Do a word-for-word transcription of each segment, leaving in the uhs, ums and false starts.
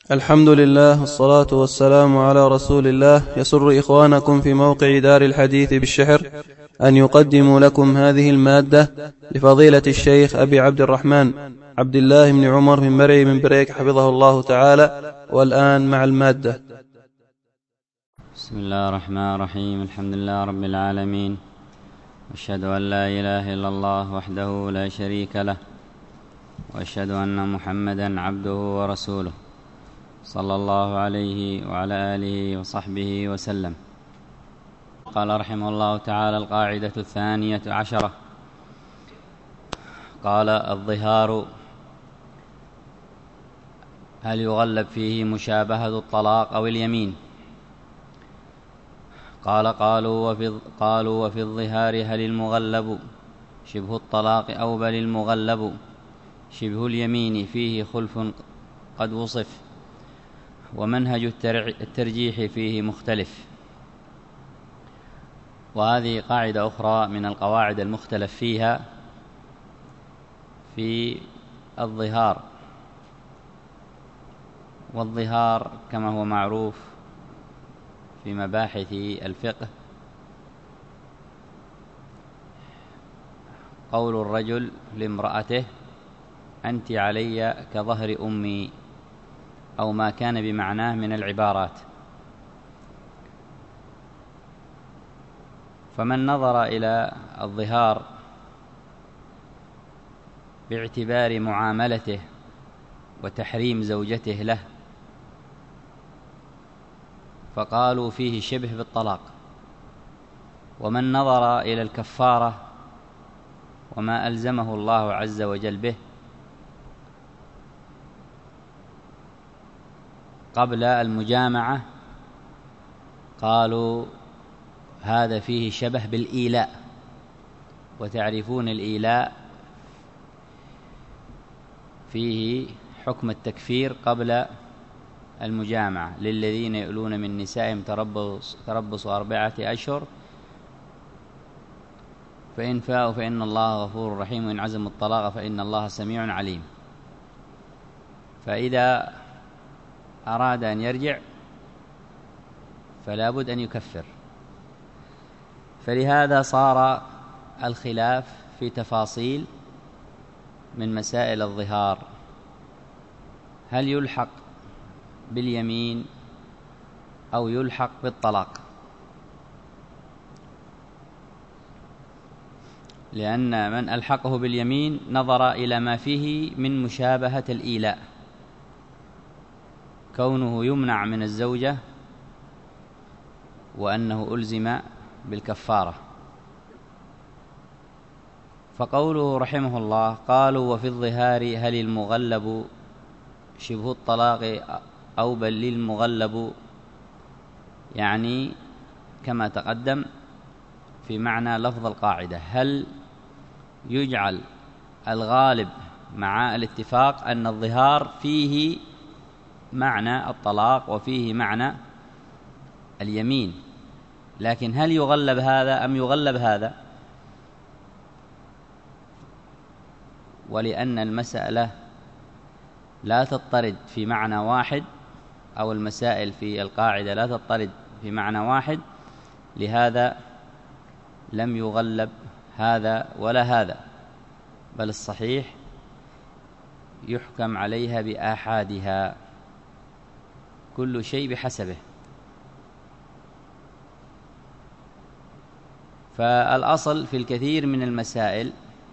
الحمد لله والصلاة والسلام على رسول الله. يسر إخوانكم في موقع دار الحديث بالشحر أن يقدموا لكم هذه المادة لفضيلة الشيخ أبي عبد الرحمن عبد الله بن عمر من مرعي من بريك حفظه الله تعالى. والآن مع المادة. بسم الله الرحمن الرحيم. الحمد لله رب العالمين، وأشهد أن لا إله إلا الله وحده لا شريك له، وأشهد أن محمدا عبده ورسوله صلى الله عليه وعلى آله وصحبه وسلم. قال رحمه الله تعالى: القاعدة الثانية عشرة. قال: الظهار هل يغلب فيه مشابهة الطلاق أو اليمين؟ قال: قالوا وفي, قالوا وفي الظهار هل المغلب شبه الطلاق أو بل المغلب شبه اليمين؟ فيه خلف قد وصف، ومنهج الترجيح فيه مختلف. وهذه قاعدة أخرى من القواعد المختلف فيها في الظهار. والظهار كما هو معروف في مباحث الفقه قول الرجل لامرأته: أنت علي كظهر أمي، أو ما كان بمعناه من العبارات. فمن نظر إلى الظهار باعتبار معاملته وتحريم زوجته له فقالوا فيه شبه بالطلاق. ومن نظر إلى الكفارة وما ألزمه الله عز وجل به قبل المجامعة قالوا هذا فيه شبه بالإيلاء. وتعرفون الإيلاء فيه حكم التكفير قبل المجامعة: للذين يؤلون من نسائهم تربص, تربص أربعة أشهر فإن فاءوا فإن الله غفور رحيم، وإن عزموا الطلاق فإن الله سميع عليم. فإذا أراد أن يرجع فلا بد أن يكفر. فلهذا صار الخلاف في تفاصيل من مسائل الظهار: هل يلحق باليمين أو يلحق بالطلاق؟ لأن من ألحقه باليمين نظر إلى ما فيه من مشابهة الإيلاء، كونه يمنع من الزوجة وأنه ألزم بالكفارة. فقوله رحمه الله: قالوا وفي الظهار هل المغلب شبه الطلاق أو بل للمغلب، يعني كما تقدم في معنى لفظ القاعدة: هل يجعل الغالب مع الاتفاق أن الظهار فيه معنى الطلاق وفيه معنى اليمين، لكن هل يغلب هذا أم يغلب هذا؟ ولأن المسألة لا تضطرد في معنى واحد، أو المسائل في القاعدة لا تضطرد في معنى واحد، لهذا لم يغلب هذا ولا هذا، بل الصحيح يحكم عليها بآحادها، كل شيء بحسبه. فالأصل في الكثير من المسائل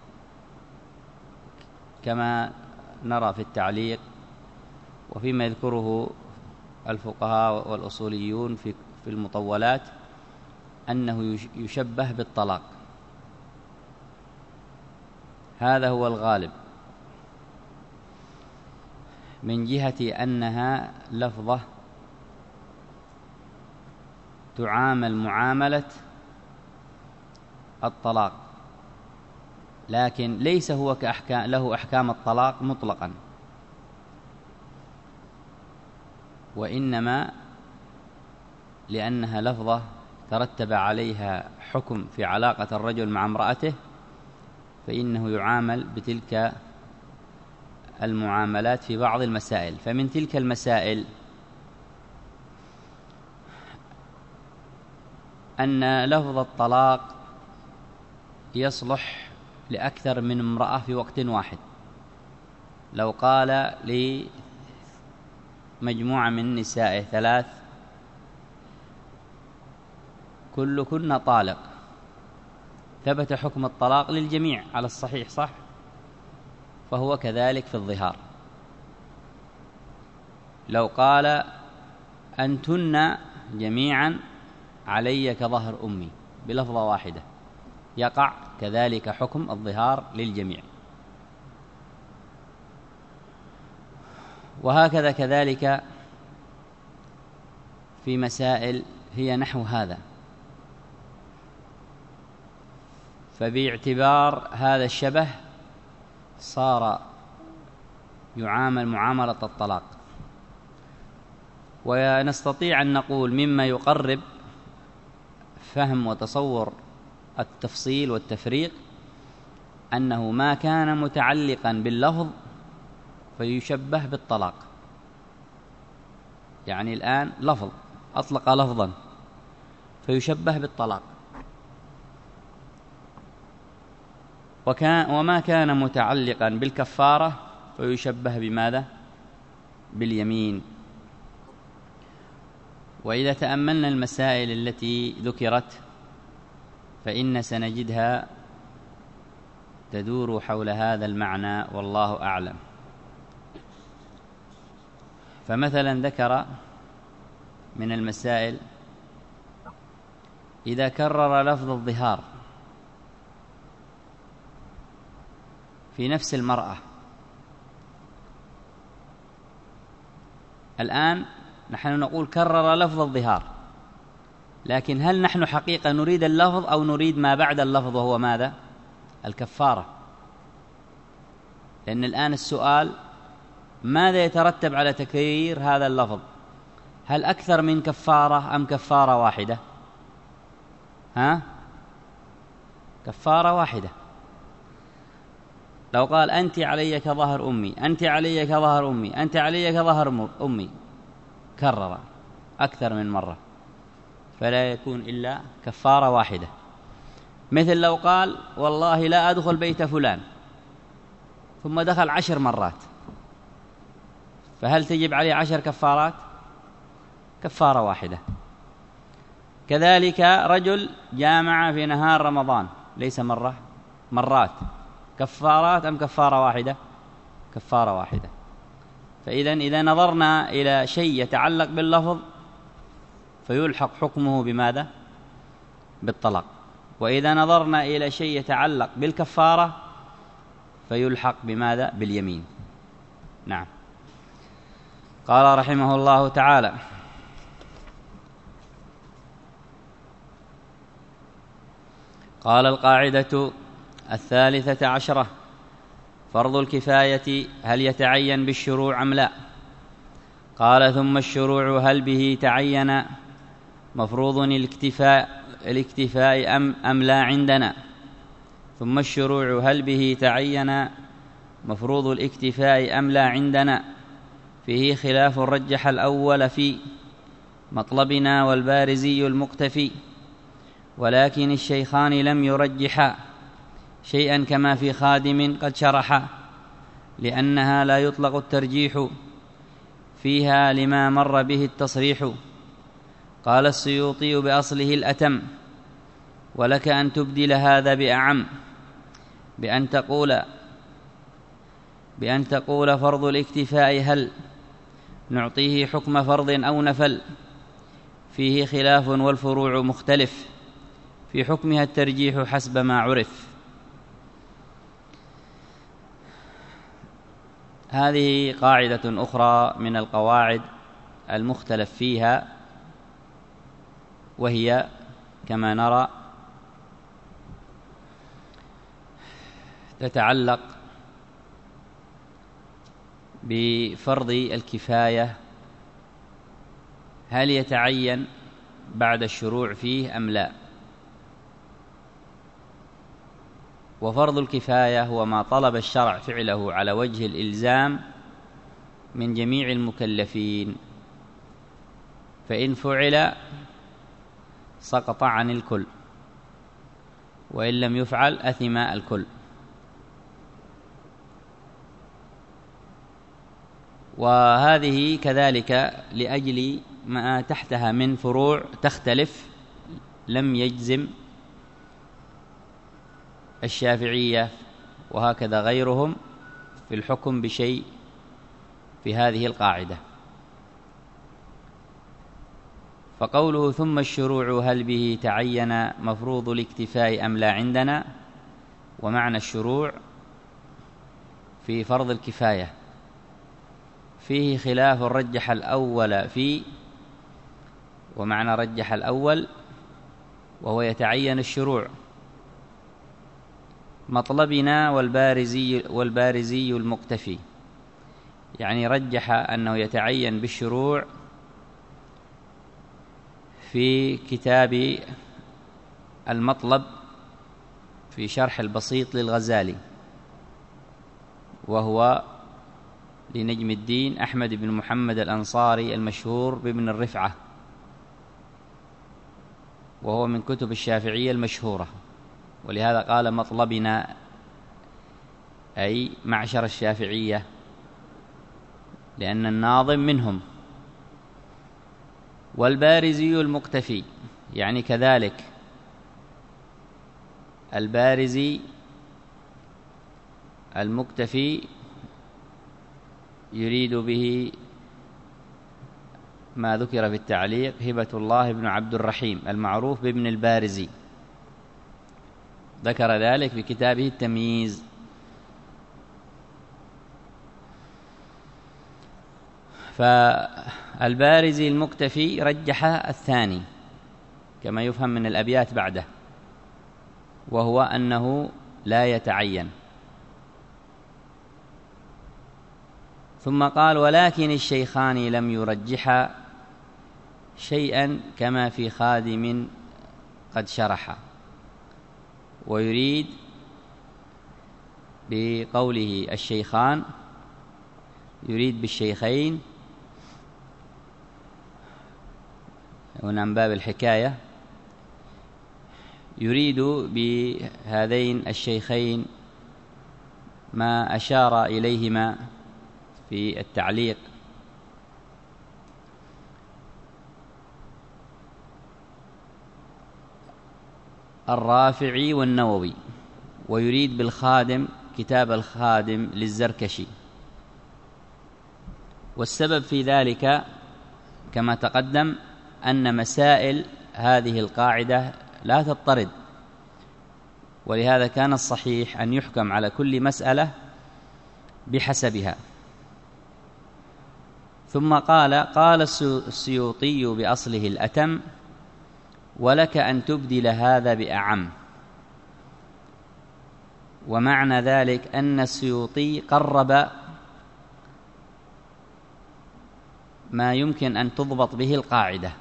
كما نرى في التعليق وفيما يذكره الفقهاء والأصوليون في في المطولات أنه يشبه بالطلاق. هذا هو الغالب، من جهة أنها لفظة تعامل معاملة الطلاق، لكن ليس هو كأحكام له أحكام الطلاق مطلقا، وإنما لأنها لفظة ترتب عليها حكم في علاقة الرجل مع امرأته، فإنه يعامل بتلك المعاملات في بعض المسائل. فمن تلك المسائل أن لفظ الطلاق يصلح لأكثر من امرأة في وقت واحد. لو قال لمجموعة من نسائه ثلاث كلكن طالق، ثبت حكم الطلاق للجميع على الصحيح، صح؟ فهو كذلك في الظهار. لو قال أنتن جميعا علي كظهر أمي بلفظة واحدة، يقع كذلك حكم الظهار للجميع. وهكذا كذلك في مسائل هي نحو هذا. فباعتبار هذا الشبه صار يعامل معاملة الطلاق. ونستطيع أن نقول مما يقرب فهم وتصور التفصيل والتفريق أنه ما كان متعلقا باللفظ فيشبه بالطلاق. يعني الآن لفظ أطلق لفظا فيشبه بالطلاق، وكان وما كان متعلقا بالكفارة فيشبه بماذا؟ باليمين. وإذا تأملنا المسائل التي ذكرت فإن سنجدها تدور حول هذا المعنى والله أعلم. فمثلا ذكر من المسائل إذا كرر لفظ الظهار في نفس المرأة. الآن نحن نقول كرر لفظ الظهار، لكن هل نحن حقيقة نريد اللفظ أو نريد ما بعد اللفظ وهو ماذا؟ الكفارة. لأن الآن السؤال ماذا يترتب على تكرير هذا اللفظ؟ هل أكثر من كفارة أم كفارة واحدة؟ ها؟ كفارة واحدة. لو قال أنت علي كظهر أمي، أنت علي كظهر أمي، أنت علي كظهر أمي، كرر أكثر من مرة، فلا يكون إلا كفارة واحدة. مثل لو قال والله لا أدخل بيت فلان ثم دخل عشر مرات، فهل تجب عليه عشر كفارات؟ كفارة واحدة. كذلك رجل جامع في نهار رمضان ليس مرة، مرات، كفارات أم كفارة واحدة؟ كفارة واحدة. فإذا إذا نظرنا إلى شيء يتعلق باللفظ فيلحق حكمه بماذا؟ بالطلاق. وإذا نظرنا إلى شيء يتعلق بالكفارة فيلحق بماذا؟ باليمين. نعم. قال رحمه الله تعالى: قال القاعدة الثالثة عشرة: فرض الكفاية هل يتعين بالشروع أم لا؟ قال: ثم الشروع هل به تعين مفروض الاكتفاء الاكتفاء أم, أم لا عندنا. ثم الشروع هل به تعين مفروض الاكتفاء أم لا عندنا، فيه خلاف رجح الأول في مطلبنا والبارزي المقتفي، ولكن الشيخان لم يرجحا شيئا كما في خادم قد شرحا، لأنها لا يطلق الترجيح فيها لما مر به التصريح. قال السيوطي بأصله الأتم: ولك أن تبدل هذا بأعم، بأن تقول بأن تقول فرض الاكتفاء هل نعطيه حكم فرض أو نفل، فيه خلاف والفروع مختلف، في حكمها الترجيح حسب ما عرف. هذه قاعدة أخرى من القواعد المختلف فيها، وهي كما نرى تتعلق بفرض الكفاية، هل يتعين بعد الشروع فيه أم لا. وفرض الكفاية هو ما طلب الشرع فعله على وجه الإلزام من جميع المكلفين، فإن فعل سقط عن الكل، وإن لم يفعل أثم الكل. وهذه كذلك لأجل ما تحتها من فروع تختلف، لم يجزم الشافعية وهكذا غيرهم في الحكم بشيء في هذه القاعدة. فقوله ثم الشروع هل به تعين مفروض الاكتفاء أم لا عندنا، ومعنى الشروع في فرض الكفاية فيه خلاف رجح الأول فيه، ومعنى رجح الأول وهو يتعين الشروع مطلبنا والبارزي, والبارزي المقتفي، يعني رجح أنه يتعين بالشروع في كتاب المطلب في شرح البسيط للغزالي، وهو لنجم الدين أحمد بن محمد الأنصاري المشهور بابن الرفعة، وهو من كتب الشافعية المشهورة، ولهذا قال مطلبنا أي معشر الشافعية، لأن الناظم منهم. والبارزي المقتفي يعني كذلك البارزي المقتفي يريد به ما ذكر في التعليق هبة الله بن عبد الرحيم المعروف بابن البارزي، ذكر ذلك في كتابه التمييز. فالبارزي المقتفي رجح الثاني كما يفهم من الأبيات بعده، وهو أنه لا يتعين. ثم قال ولكن الشيخان لم يرجحا شيئا كما في خادم قد شرح، ويريد بقوله الشيخان يريد بالشيخين هنا من باب الحكاية، يريد بهذين الشيخين ما أشار إليهما في التعليق، الرافعي والنووي، ويريد بالخادم كتاب الخادم للزركشي. والسبب في ذلك كما تقدم أن مسائل هذه القاعدة لا تضطرد، ولهذا كان الصحيح أن يحكم على كل مسألة بحسبها. ثم قال قال السيوطي بأصله الأتم ولك أن تبدل هذا بأعم، ومعنى ذلك أن السيوطي قرب ما يمكن أن تضبط به القاعدة،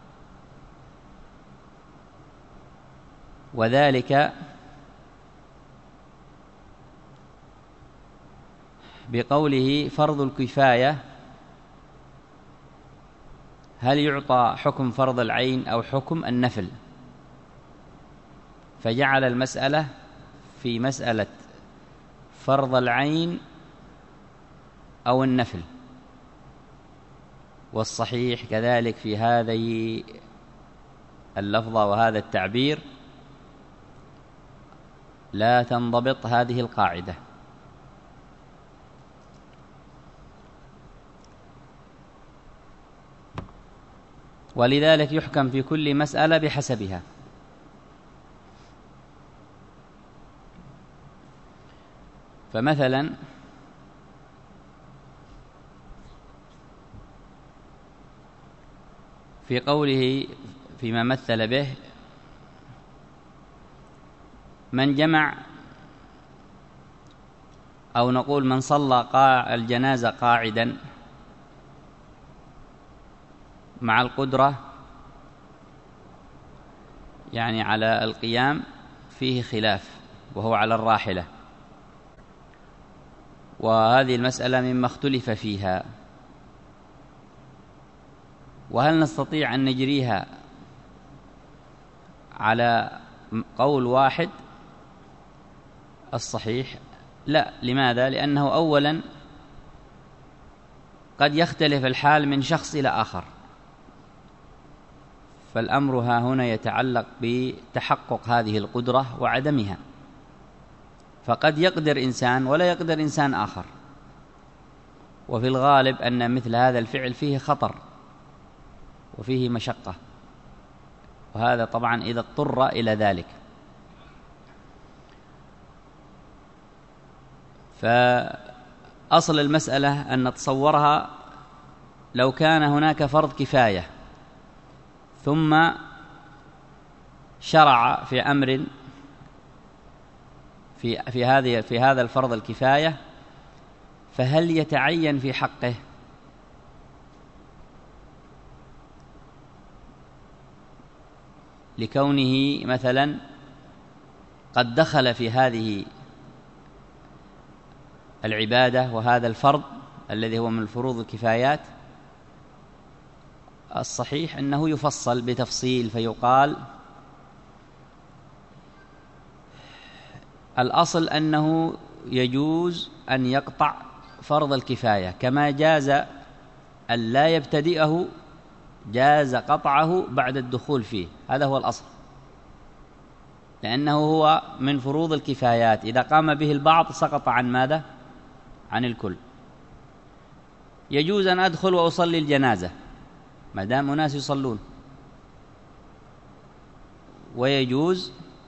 وذلك بقوله فرض الكفاية هل يعطى حكم فرض العين أو حكم النفل، فجعل المسألة في مسألة فرض العين أو النفل. والصحيح كذلك في هذه اللفظة وهذا التعبير لا تنضبط هذه القاعدة. ولذلك يحكم في كل مسألة بحسبها. فمثلا في قوله فيما مثل به من جمع أو نقول من صلى الجنازة قاعدا مع القدرة يعني على القيام فيه خلاف وهو على الراحلة، وهذه المسألة مما اختلف فيها، وهل نستطيع أن نجريها على قول واحد؟ الصحيح لا. لماذا؟ لأنه أولا قد يختلف الحال من شخص إلى آخر، فالأمر ها هنا يتعلق بتحقق هذه القدرة وعدمها، فقد يقدر إنسان ولا يقدر إنسان آخر، وفي الغالب أن مثل هذا الفعل فيه خطر وفيه مشقة، وهذا طبعا إذا اضطر إلى ذلك. فأصل المسألة أن نتصورها لو كان هناك فرض كفاية ثم شرع في أمر في في هذه في هذا الفرض الكفاية، فهل يتعين في حقه؟ لكونه مثلا قد دخل في هذه العبادة وهذا الفرض الذي هو من فروض الكفايات، الصحيح أنه يفصل بتفصيل، فيقال الأصل أنه يجوز أن يقطع فرض الكفاية، كما جاز أن لا يبتدئه جاز قطعه بعد الدخول فيه، هذا هو الأصل، لأنه هو من فروض الكفايات، إذا قام به البعض سقط عن ماذا؟ عن الكل. يجوز أن أدخل وأصلي الجنازة ما دام أناس يصلون، ويجوز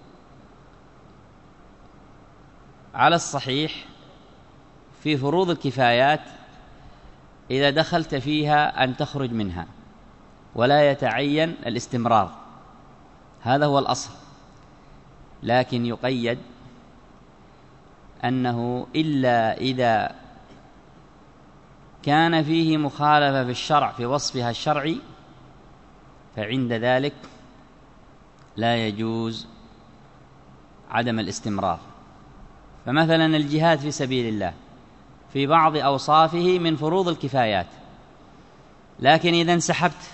على الصحيح في فروض الكفايات إذا دخلت فيها أن تخرج منها، ولا يتعين الاستمرار، هذا هو الأصل، لكن يقيد أنه إلا إذا كان فيه مخالفة في الشرع في وصفها الشرعي، فعند ذلك لا يجوز عدم الاستمرار. فمثلا الجهاد في سبيل الله في بعض أوصافه من فروض الكفايات، لكن إذا انسحبت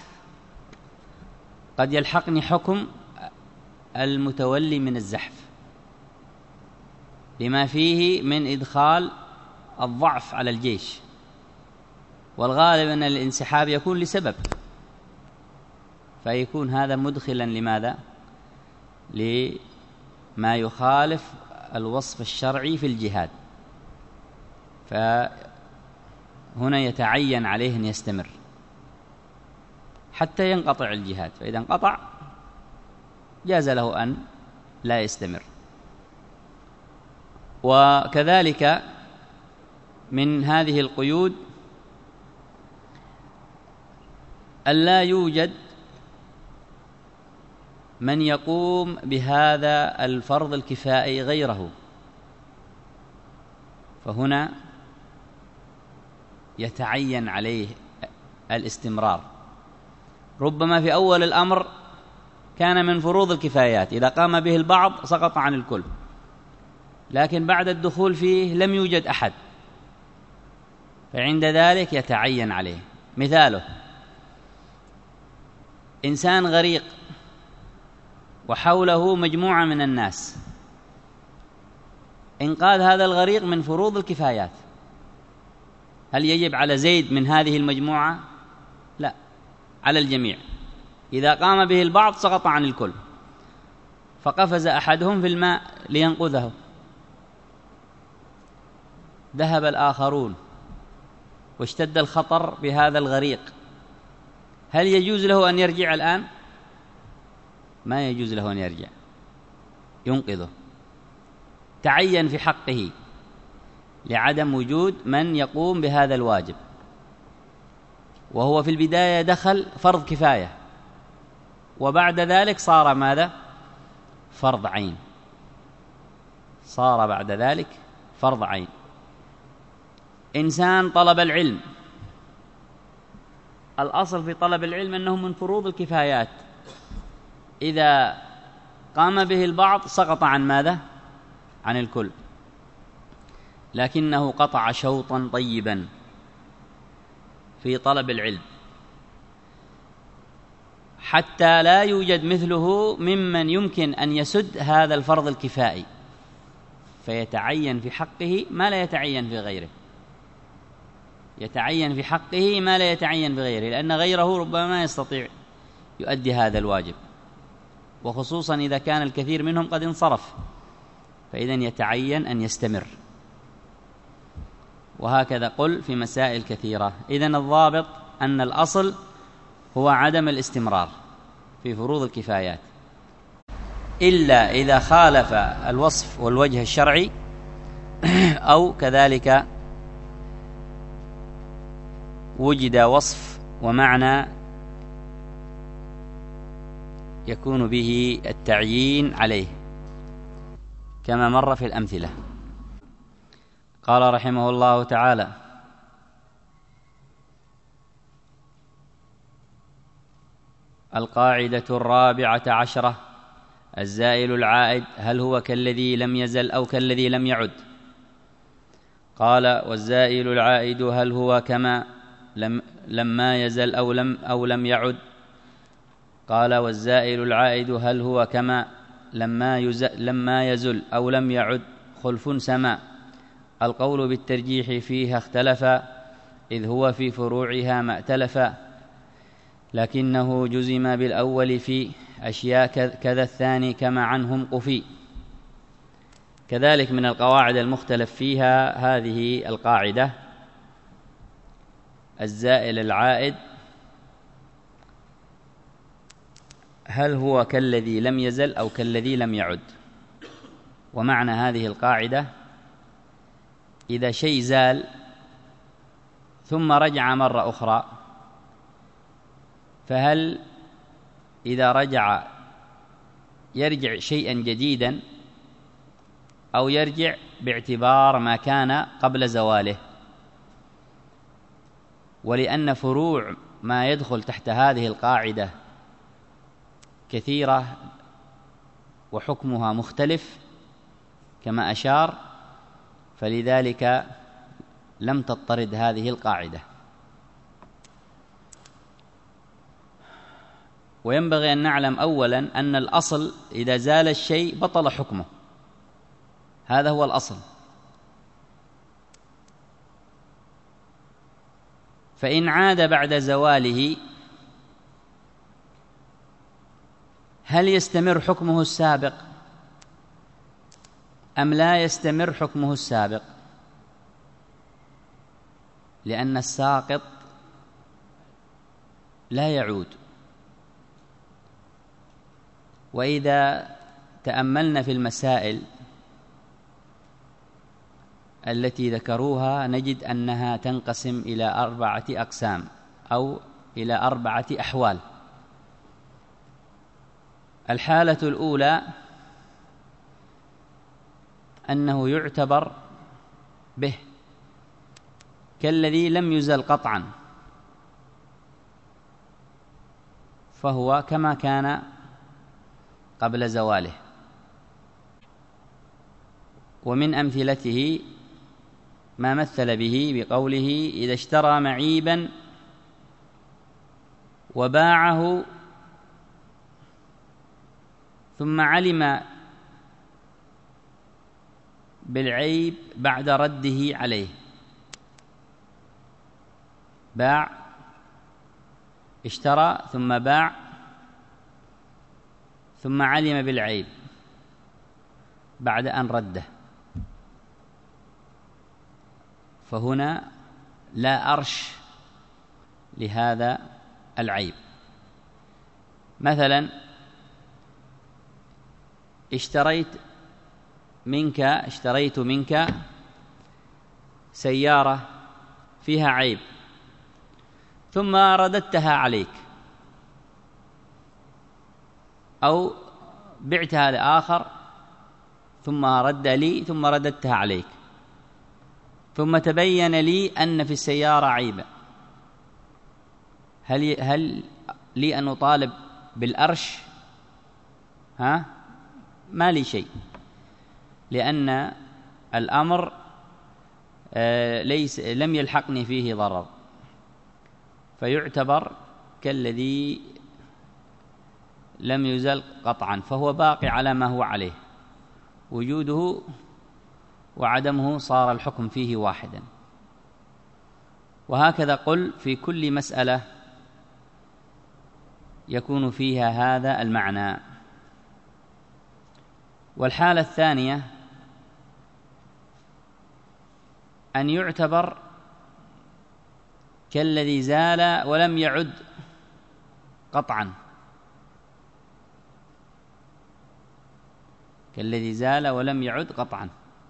قد يلحقني حكم المتولي من الزحف لما فيه من إدخال الضعف على الجيش، والغالب أن الانسحاب يكون لسبب، فيكون هذا مدخلا لماذا؟ لما يخالف الوصف الشرعي في الجهاد، فهنا يتعين عليه أن يستمر حتى ينقطع الجهاد، فإذا انقطع جاز له أن لا يستمر. وكذلك من هذه القيود ألا يوجد من يقوم بهذا الفرض الكفائي غيره، فهنا يتعين عليه الاستمرار. ربما في أول الأمر كان من فروض الكفايات، إذا قام به البعض سقط عن الكل، لكن بعد الدخول فيه لم يوجد أحد، فعند ذلك يتعين عليه. مثاله إنسان غريق وحوله مجموعة من الناس، إنقاذ هذا الغريق من فروض الكفايات، هل يجب على زيد من هذه المجموعة؟ لا، على الجميع. إذا قام به البعض سقط عن الكل، فقفز أحدهم في الماء لينقذه، ذهب الآخرون واشتد الخطر بهذا الغريق، هل يجوز له أن يرجع الآن؟ ما يجوز له أن يرجع، ينقذه، تعين في حقه لعدم وجود من يقوم بهذا الواجب، وهو في البداية دخل فرض كفاية، وبعد ذلك صار ماذا؟ فرض عين، صار بعد ذلك فرض عين. إنسان طلب العلم، الأصل في طلب العلم أنه من فروض الكفايات، إذا قام به البعض سقط عن ماذا؟ عن الكل، لكنه قطع شوطا طيبا في طلب العلم حتى لا يوجد مثله ممن يمكن أن يسد هذا الفرض الكفائي، فيتعين في حقه ما لا يتعين في غيره، يتعين في حقه ما لا يتعين في غيره، لأن غيره ربما ما يستطيع يؤدي هذا الواجب، وخصوصا إذا كان الكثير منهم قد انصرف، فإذن يتعين أن يستمر. وهكذا قل في مسائل كثيرة. إذن الضابط أن الأصل هو عدم الاستمرار في فروض الكفايات، إلا إذا خالف الوصف والوجه الشرعي، أو كذلك وجد وصف ومعنى يكون به التعيين عليه كما مر في الأمثلة. قال رحمه الله تعالى: القاعدة الرابعة عشرة: الزائل العائد هل هو كالذي لم يزل أو كالذي لم يعد؟ قال: والزائل العائد هل هو كما لم لما يزل أو لم أو لم يعد؟ قال: والزائل العائد هل هو كما لما يزل لما يزل أو لم يعد خلف سما. القول بالترجيح فيها اختلف، إذ هو في فروعها ما ائتلف، لكنه جزم بالأول في أشياء كذا الثاني كما عنهم قفي. كذلك من القواعد المختلف فيها هذه القاعدة: الزائل العائد هل هو كالذي لم يزل أو كالذي لم يعد؟ ومعنى هذه القاعدة: إذا شيء زال ثم رجع مرة أخرى، فهل إذا رجع يرجع شيئا جديدا أو يرجع باعتبار ما كان قبل زواله؟ ولأن فروع ما يدخل تحت هذه القاعدة كثيرة وحكمها مختلف كما أشار، فلذلك لم تضطرد هذه القاعدة. وينبغي أن نعلم أولا أن الأصل إذا زال الشيء بطل حكمه، هذا هو الأصل. فإن عاد بعد زواله هل يستمر حكمه السابق أم لا يستمر حكمه السابق؟ لأن الساقط لا يعود. وإذا تأملنا في المسائل التي ذكروها نجد أنها تنقسم إلى أربعة أقسام أو إلى أربعة أحوال. الحالة الأولى أنه يعتبر به كالذي لم يزل قطعا، فهو كما كان قبل زواله. ومن أمثلته ما مثل به بقوله: إذا اشترى معيبا وباعه ثم علم بالعيب بعد رده عليه. باع، اشترى ثم باع ثم علم بالعيب بعد أن رده، فهنا لا أرش لهذا العيب. مثلا اشتريت منك اشتريت منك سيارة فيها عيب ثم رددتها عليك، أو بعتها لآخر ثم رد لي ثم رددتها عليك، ثم تبين لي أن في السيارة عيبا، هل هل لي أن أطالب بالأرش؟ ها؟ ما لي شيء، لأن الأمر ليس لم يلحقني فيه ضرر، فيعتبر كالذي لم يزل قطعا، فهو باقي على ما هو عليه، وجوده وعدمه صار الحكم فيه واحدا. وهكذا قل في كل مسألة يكون فيها هذا المعنى. والحالة الثانية أن يعتبر كالذي زال ولم يعد قطعا، كالذي زال ولم يعد قطعا.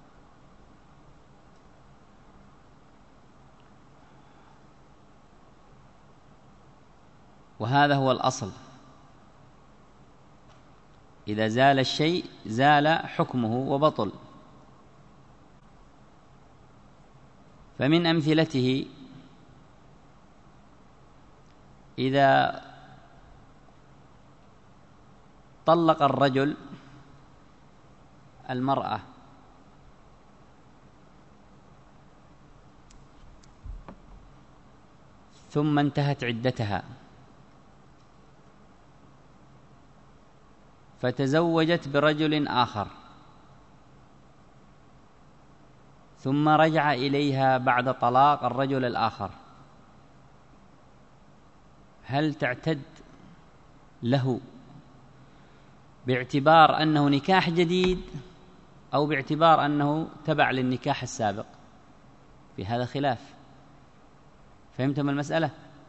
وهذا هو الأصل، إذا زال الشيء زال حكمه وبطل. فمن أمثلته إذا طلق الرجل المرأة ثم انتهت عدتها فتزوجت برجل آخر، ثم رجع إليها بعد طلاق الرجل الآخر، هل تعتد له باعتبار أنه نكاح جديد أو باعتبار أنه تبع للنكاح السابق؟ في هذا خلاف. فهمتم المسألة؟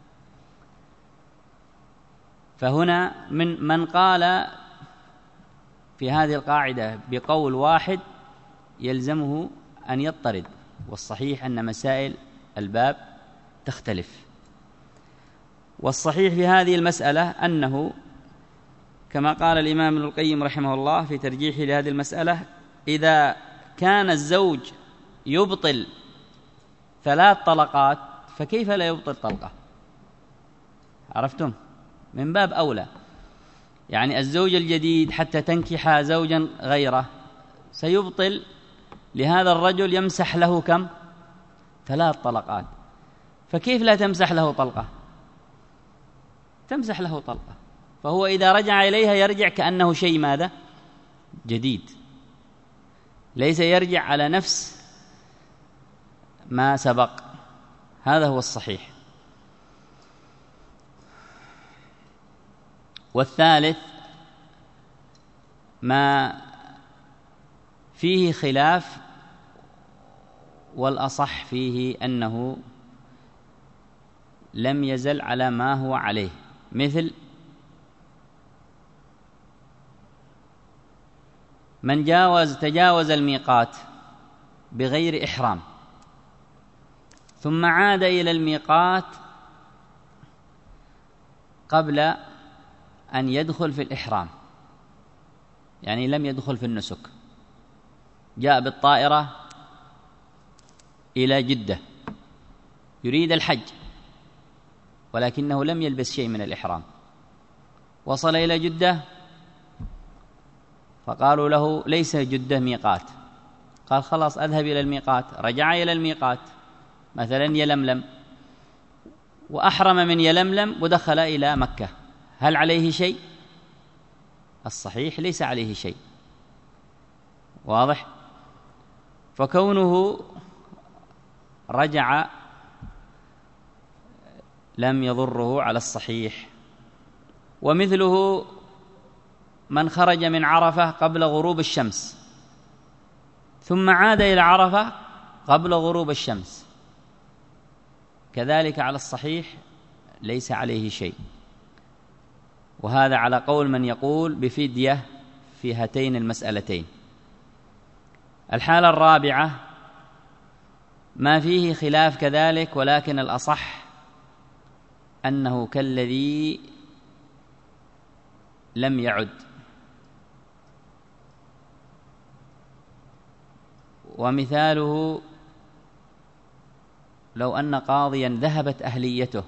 فهنا من من قال في هذه القاعدة بقول واحد يلزمه أن يضطرد، والصحيح أن مسائل الباب تختلف. والصحيح في هذه المسألة أنه كما قال الإمام ابن القيم رحمه الله في ترجيحه لهذه المسألة: إذا كان الزوج يبطل ثلاث طلقات فكيف لا يبطل طلقة؟ عرفتم؟ من باب أولى، يعني الزوج الجديد حتى تنكح زوجا غيره سيبطل لهذا الرجل، يمسح له كم؟ ثلاث طلقات، فكيف لا تمسح له طلقة؟ تمسح له طلقة. فهو إذا رجع إليها يرجع كأنه شيء ماذا؟ جديد، ليس يرجع على نفس ما سبق. هذا هو الصحيح. والثالث ما فيه خلاف والأصح فيه أنه لم يزل على ما هو عليه، مثل من جاوز تجاوز الميقات بغير إحرام ثم عاد إلى الميقات قبل أن يدخل في الإحرام، يعني لم يدخل في النسك، جاء بالطائرة إلى جدة يريد الحج ولكنه لم يلبس شيء من الإحرام، وصل إلى جدة فقالوا له ليس جدة ميقات، قال خلاص أذهب إلى الميقات، رجع إلى الميقات مثلا يلملم وأحرم من يلملم ودخل إلى مكة، هل عليه شيء؟ الصحيح ليس عليه شيء. واضح؟ فكونه رجع لم يضره على الصحيح. ومثله من خرج من عرفة قبل غروب الشمس ثم عاد إلى عرفة قبل غروب الشمس، كذلك على الصحيح ليس عليه شيء. وهذا على قول من يقول بفدية في هاتين المسألتين. الحالة الرابعة ما فيه خلاف كذلك، ولكن الأصح أنه كالذي لم يعد. ومثاله لو أن قاضيا ذهبت أهليته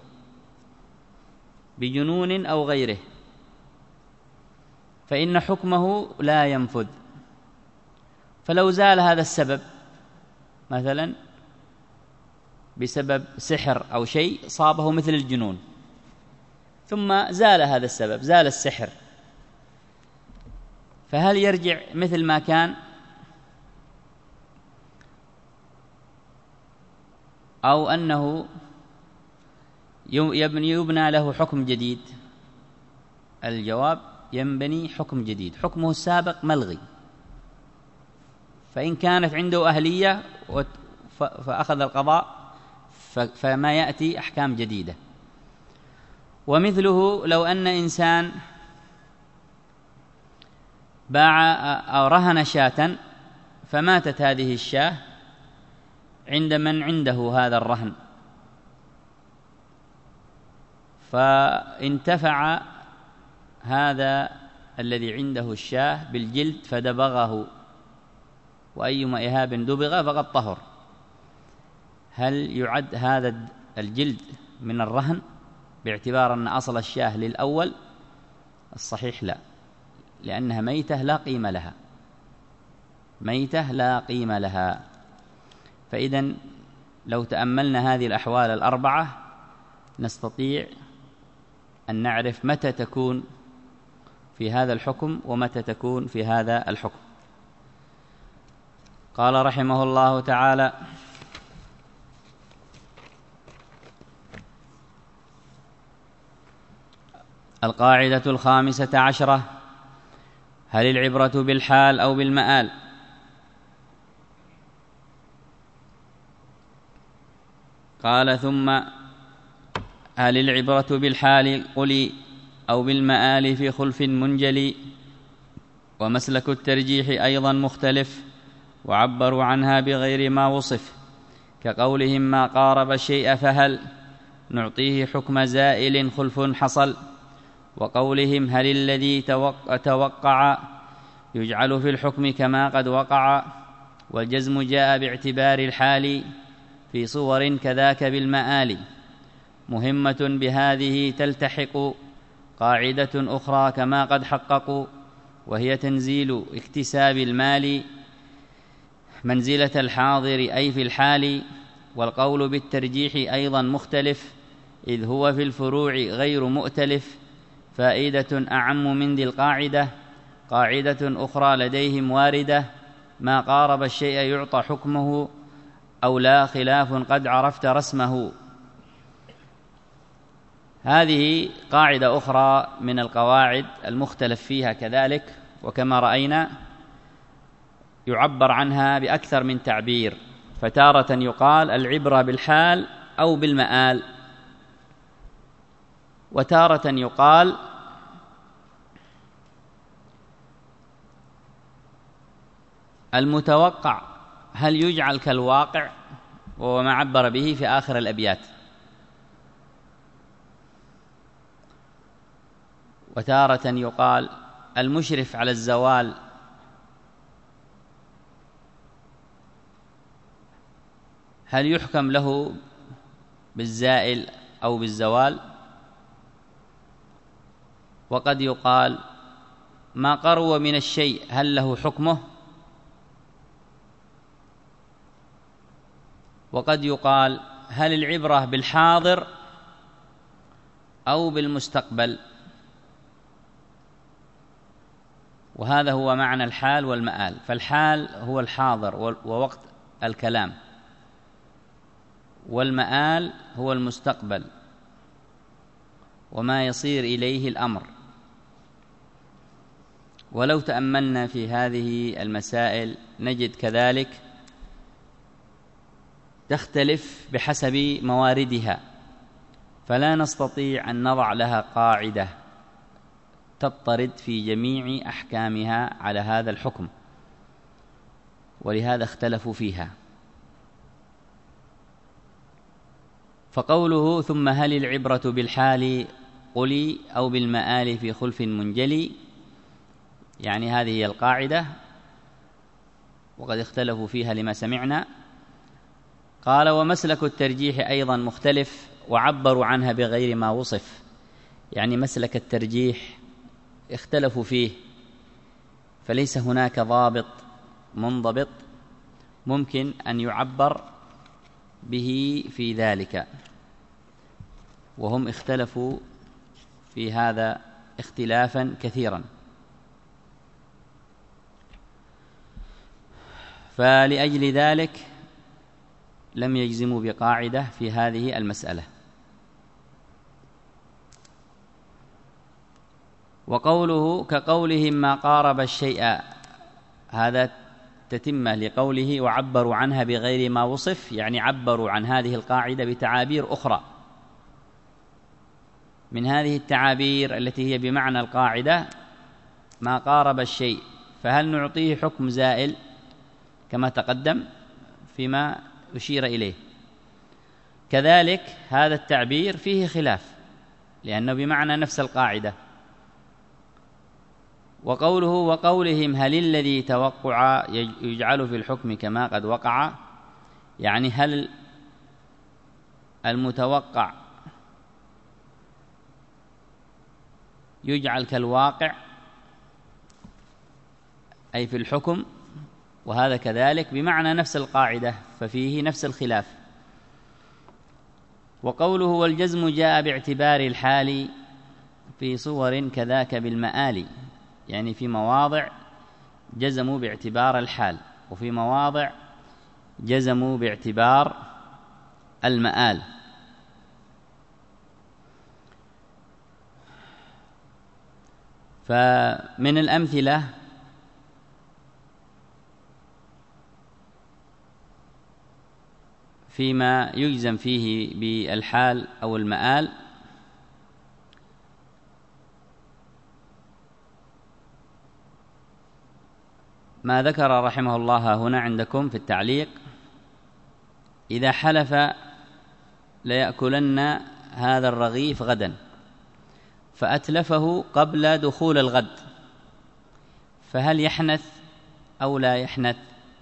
بجنون أو غيره فإن حكمه لا ينفذ، فلو زال هذا السبب مثلا بسبب سحر أو شيء صابه مثل الجنون، ثم زال هذا السبب، زال السحر، فهل يرجع مثل ما كان أو أنه يبني يبنى له حكم جديد؟ الجواب: ينبني حكم جديد، حكمه السابق ملغي. فإن كانت عنده أهلية فأخذ القضاء فما يأتي أحكام جديدة. ومثله لو أن إنسان باع أو رهن شاة فماتت هذه الشاة عند من عنده هذا الرهن، فانتفع هذا الذي عنده الشاة بالجلد فدبغه، وأيما إهاب دبغ فقد طهر. هل يعد هذا الجلد من الرهن باعتبار أن أصل الشاة للأول؟ الصحيح لا، لأنها ميتة لا قيمة لها، ميتة لا قيمة لها. فإذن لو تأملنا هذه الأحوال الأربعة نستطيع أن نعرف متى تكون في هذا الحكم ومتى تكون في هذا الحكم. قال رحمه الله تعالى: القاعدة الخامسة عشرة: هل العبرة بالحال أو بالمآل؟ قال: ثم هل العبرة بالحال قلي أو بالمآل في خلف منجلي؟ ومسلك الترجيح أيضا مختلف، وعبروا عنها بغير ما وصف، كقولهم ما قارب الشيء فهل نعطيه حكم زائل خلف حصل، وقولهم هل الذي توقع يجعل في الحكم كما قد وقع، والجزم جاء باعتبار الحال في صور كذاك بالمآل. مهمة بهذه تلتحق قاعدة أخرى كما قد حققوا، وهي تنزيل اكتساب المال منزلة الحاضر أي في الحال. والقول بالترجيح أيضا مختلف، إذ هو في الفروع غير مؤتلف، فائدة أعم من ذي القاعدة. قاعدة أخرى لديهم واردة، ما قارب الشيء يعطى حكمه أو لا خلاف قد عرفت رسمه. هذه قاعدة أخرى من القواعد المختلف فيها كذلك، وكما رأينا يعبر عنها بأكثر من تعبير، فتارة يقال العبرة بالحال أو بالمآل، وتارة يقال المتوقع هل يجعل كالواقع، وهو ما عبر به في آخر الأبيات، وتارة يقال المشرف على الزوال هل يحكم له بالزائل أو بالزوال. وقد يقال ما قرب من الشيء هل له حكمه. وقد يقال هل العبرة بالحاضر أو بالمستقبل. وهذا هو معنى الحال والمآل. فالحال هو الحاضر ووقت الكلام، والمآل هو المستقبل وما يصير إليه الأمر. ولو تأملنا في هذه المسائل نجد كذلك تختلف بحسب مواردها، فلا نستطيع أن نضع لها قاعدة تضطرد في جميع أحكامها على هذا الحكم، ولهذا اختلفوا فيها. فقوله ثم هل العبرة بالحال قلي أو بالمآل في خلف منجلي، يعني هذه هي القاعدة، وقد اختلفوا فيها لما سمعنا. قال ومسلك الترجيح أيضا مختلف، وعبروا عنها بغير ما وصف، يعني مسلك الترجيح اختلفوا فيه، فليس هناك ضابط منضبط ممكن أن يعبر به في ذلك، وهم اختلفوا في هذا اختلافا كثيرا. فلأجل ذلك لم يجزموا بقاعدة في هذه المسألة. وقوله كقولهم ما قارب الشيء، هذا تتمة لقوله وعبروا عنها بغير ما وصف، يعني عبروا عن هذه القاعدة بتعابير أخرى. من هذه التعابير التي هي بمعنى القاعدة ما قارب الشيء، فهل نعطيه حكم زائل كما تقدم فيما أشير إليه؟ كذلك هذا التعبير فيه خلاف لأنه بمعنى نفس القاعدة. وقوله وقولهم هل الذي توقع يجعل في الحكم كما قد وقع، يعني هل المتوقع يجعل كالواقع أي في الحكم، وهذا كذلك بمعنى نفس القاعدة، ففيه نفس الخلاف. وقوله والجزم جاء باعتبار الحال في صور كذاك بالمآل، يعني في مواضع جزموا باعتبار الحال، وفي مواضع جزموا باعتبار المآل. فمن الأمثلة فيما يجزم فيه بالحال أو المآل ما ذكر رحمه الله هنا عندكم في التعليق: إذا حلف ليأكلن هذا الرغيف غدا فأتلفه قبل دخول الغد، فهل يحنث أو لا يحنث؟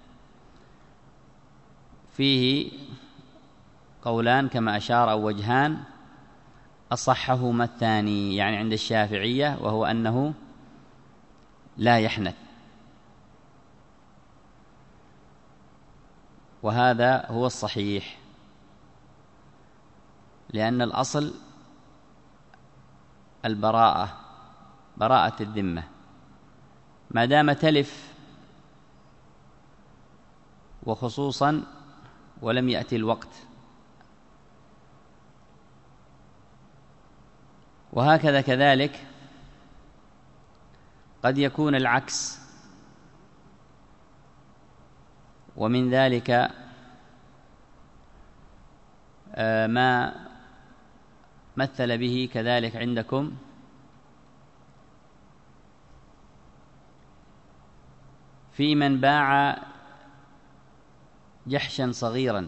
فيه قولان كما أشار أو وجهان، أصحهما الثاني يعني عند الشافعية، وهو أنه لا يحنث، وهذا هو الصحيح، لأن الأصل البراءة، براءة الذمة، ما دام تلف وخصوصا ولم يأتي الوقت. وهكذا كذلك قد يكون العكس، ومن ذلك ما مثل به كذلك عندكم في من باع جحشا صغيرا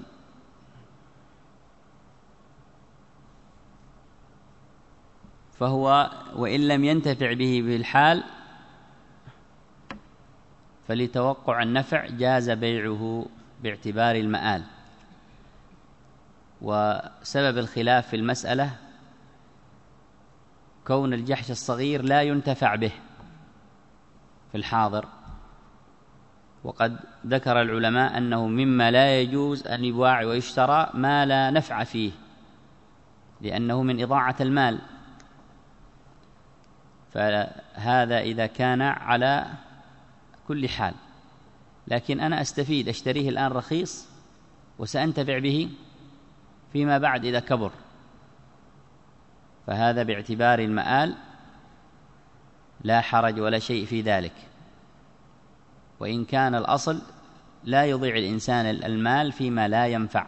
فهو وإن لم ينتفع به بالحال فلتوقع النفع جاز بيعه باعتبار المآل. وسبب الخلاف في المسألة كون الجحش الصغير لا ينتفع به في الحاضر، وقد ذكر العلماء أنه مما لا يجوز أن يباع ويشترى ما لا نفع فيه، لأنه من إضاعة المال. فهذا إذا كان على كل حال، لكن أنا أستفيد أشتريه الآن رخيص وسأنتفع به فيما بعد إذا كبر، فهذا باعتبار المآل لا حرج ولا شيء في ذلك، وإن كان الأصل لا يضيع الإنسان المال فيما لا ينفع.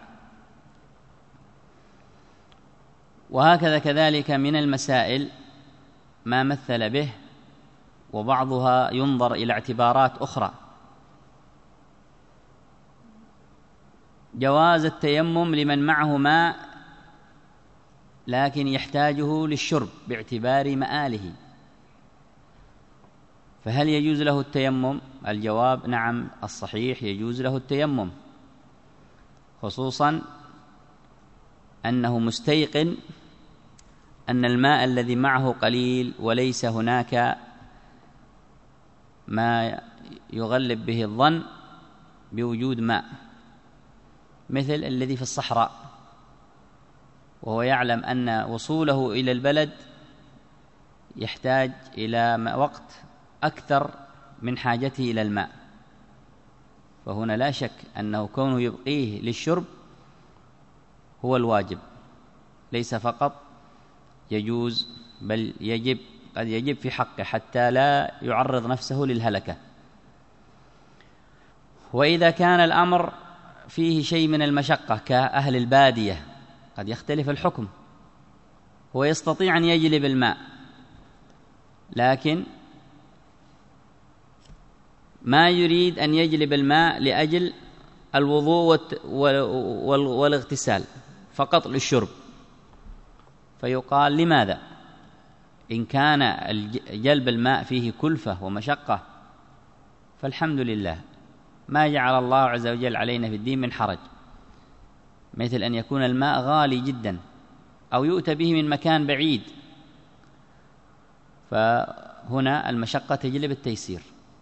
وهكذا كذلك من المسائل ما مثل به، وبعضها ينظر إلى اعتبارات أخرى: جواز التيمم لمن معه ماء لكن يحتاجه للشرب باعتبار مآله، فهل يجوز له التيمم؟ الجواب نعم، الصحيح يجوز له التيمم، خصوصا أنه مستيقن أن الماء الذي معه قليل وليس هناك ما يغلب به الظن بوجود ماء، مثل الذي في الصحراء وهو يعلم أن وصوله إلى البلد يحتاج إلى وقت أكثر من حاجته إلى الماء، فهنا لا شك أنه كونه يبقيه للشرب هو الواجب، ليس فقط يجوز بل يجب، قد يجب في حقه حتى لا يعرض نفسه للهلكة. وإذا كان الأمر فيه شيء من المشقة كأهل البادية قد يختلف الحكم، هو يستطيع أن يجلب الماء لكن ما يريد أن يجلب الماء لأجل الوضوء والاغتسال فقط للشرب، فيقال لماذا؟ إن كان جلب الماء فيه كلفة ومشقة فالحمد لله، ما جعل الله عز وجل علينا في الدين من حرج، مثل أن يكون الماء غالي جدا أو يؤتى به من مكان بعيد، فهنا المشقة تجلب التيسير.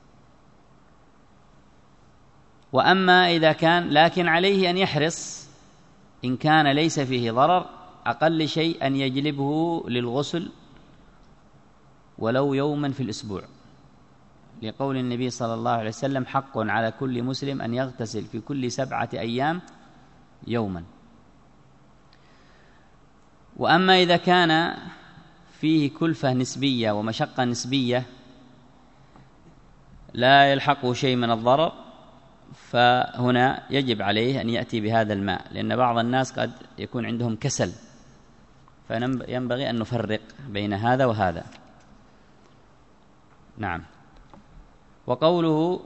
وأما إذا كان لكن عليه أن يحرص إن كان ليس فيه ضرر أقل شيء أن يجلبه للغسل ولو يوما في الأسبوع، لقول النبي صلى الله عليه وسلم: حق على كل مسلم أن يغتسل في كل سبعة أيام يوما. وأما إذا كان فيه كلفة نسبية ومشقة نسبية لا يلحقه شيء من الضرر، فهنا يجب عليه أن يأتي بهذا الماء، لأن بعض الناس قد يكون عندهم كسل، فينبغي أن نفرق بين هذا وهذا. نعم. وقوله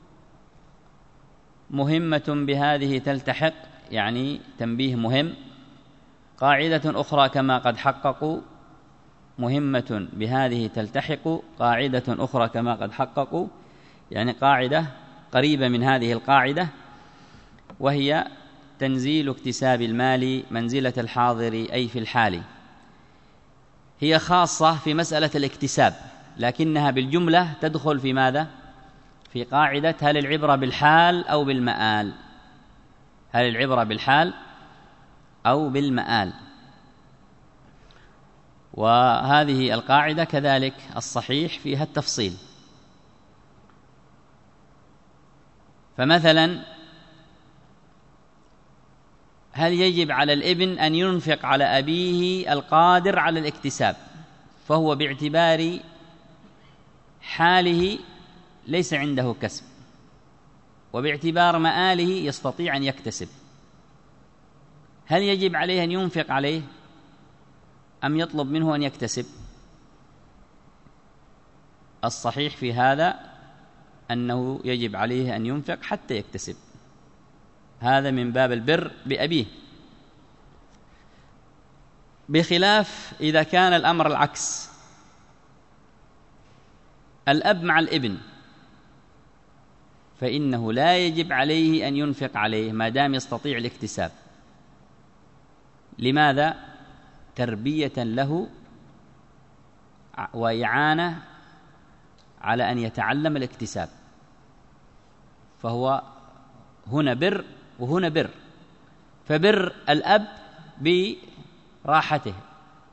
مهمة بهذه تلتحق، يعني تنبيه مهم. قاعدة أخرى كما قد حققوا، مهمة بهذه تلتحق، قاعدة أخرى كما قد حققوا، يعني قاعدة قريبة من هذه القاعدة، وهي تنزيل اكتساب المال منزلة الحاضر أي في الحال. هي خاصة في مسألة الاكتساب، لكنها بالجملة تدخل في ماذا؟ في قاعدة هل العبرة بالحال أو بالمآل؟ هل العبرة بالحال أو بالمآل؟ وهذه القاعدة كذلك الصحيح فيها التفصيل. فمثلا هل يجب على الابن أن ينفق على أبيه القادر على الاكتساب؟ فهو باعتبار حاله ليس عنده كسب، وباعتبار مآله يستطيع أن يكتسب. هل يجب عليه أن ينفق عليه أم يطلب منه أن يكتسب؟ الصحيح في هذا أنه يجب عليه أن ينفق حتى يكتسب، هذا من باب البر بأبيه، بخلاف إذا كان الأمر العكس، الأب مع الابن، فإنه لا يجب عليه أن ينفق عليه ما دام يستطيع الاكتساب. لماذا؟ تربية له وإعانة على أن يتعلم الاكتساب، فهو هنا بر وهنا بر، فبر الأب براحته،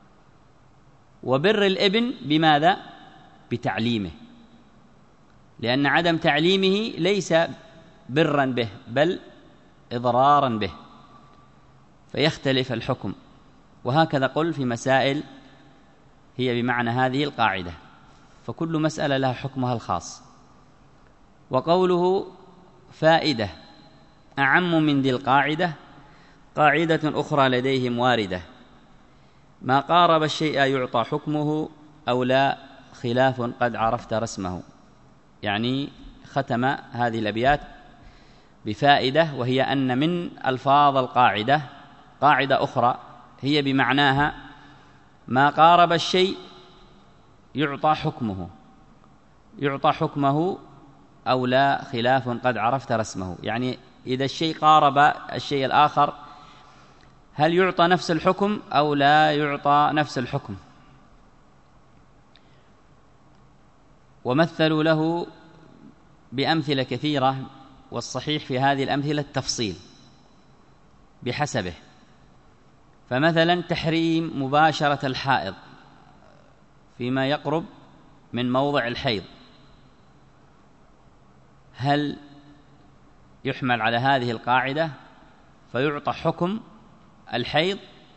وبر الابن بماذا؟ بتعليمه، لأن عدم تعليمه ليس برا به بل إضرارا به، فيختلف الحكم. وهكذا قل في مسائل هي بمعنى هذه القاعدة، فكل مسألة لها حكمها الخاص. وقوله فائدة أعم من ذي القاعدة، قاعدة أخرى لديهم واردة: ما قارب الشيء يعطى حكمه أو لا، خلاف قد عرفت رسمه. يعني ختم هذه الأبيات بفائدة، وهي أن من ألفاظ القاعدة قاعدة أخرى هي بمعناها ما قارب الشيء يعطى حكمه، يعطى حكمه أو لا، خلاف قد عرفت رسمه. يعني إذا الشيء قارب الشيء الآخر هل يعطى نفس الحكم أو لا يعطى نفس الحكم. ومثلوا له بأمثلة كثيرة والصحيح في هذه الأمثلة التفصيل بحسبه. فمثلا تحريم مباشرة الحائض فيما يقرب من موضع الحيض، هل يحمل على هذه القاعدة فيعطى حكم الحيض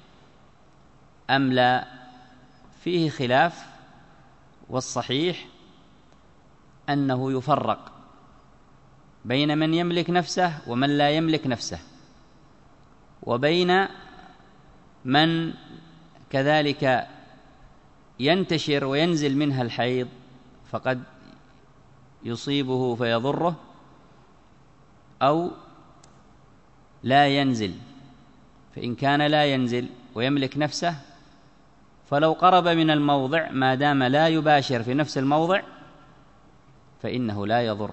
أم لا؟ فيه خلاف، والصحيح أنه يفرق بين من يملك نفسه ومن لا يملك نفسه، وبين من كذلك ينتشر وينزل منها الحيض فقد يصيبه فيضره، أو لا ينزل. فإن كان لا ينزل ويملك نفسه فلو قرب من الموضع ما دام لا يباشر في نفس الموضع فإنه لا يضر.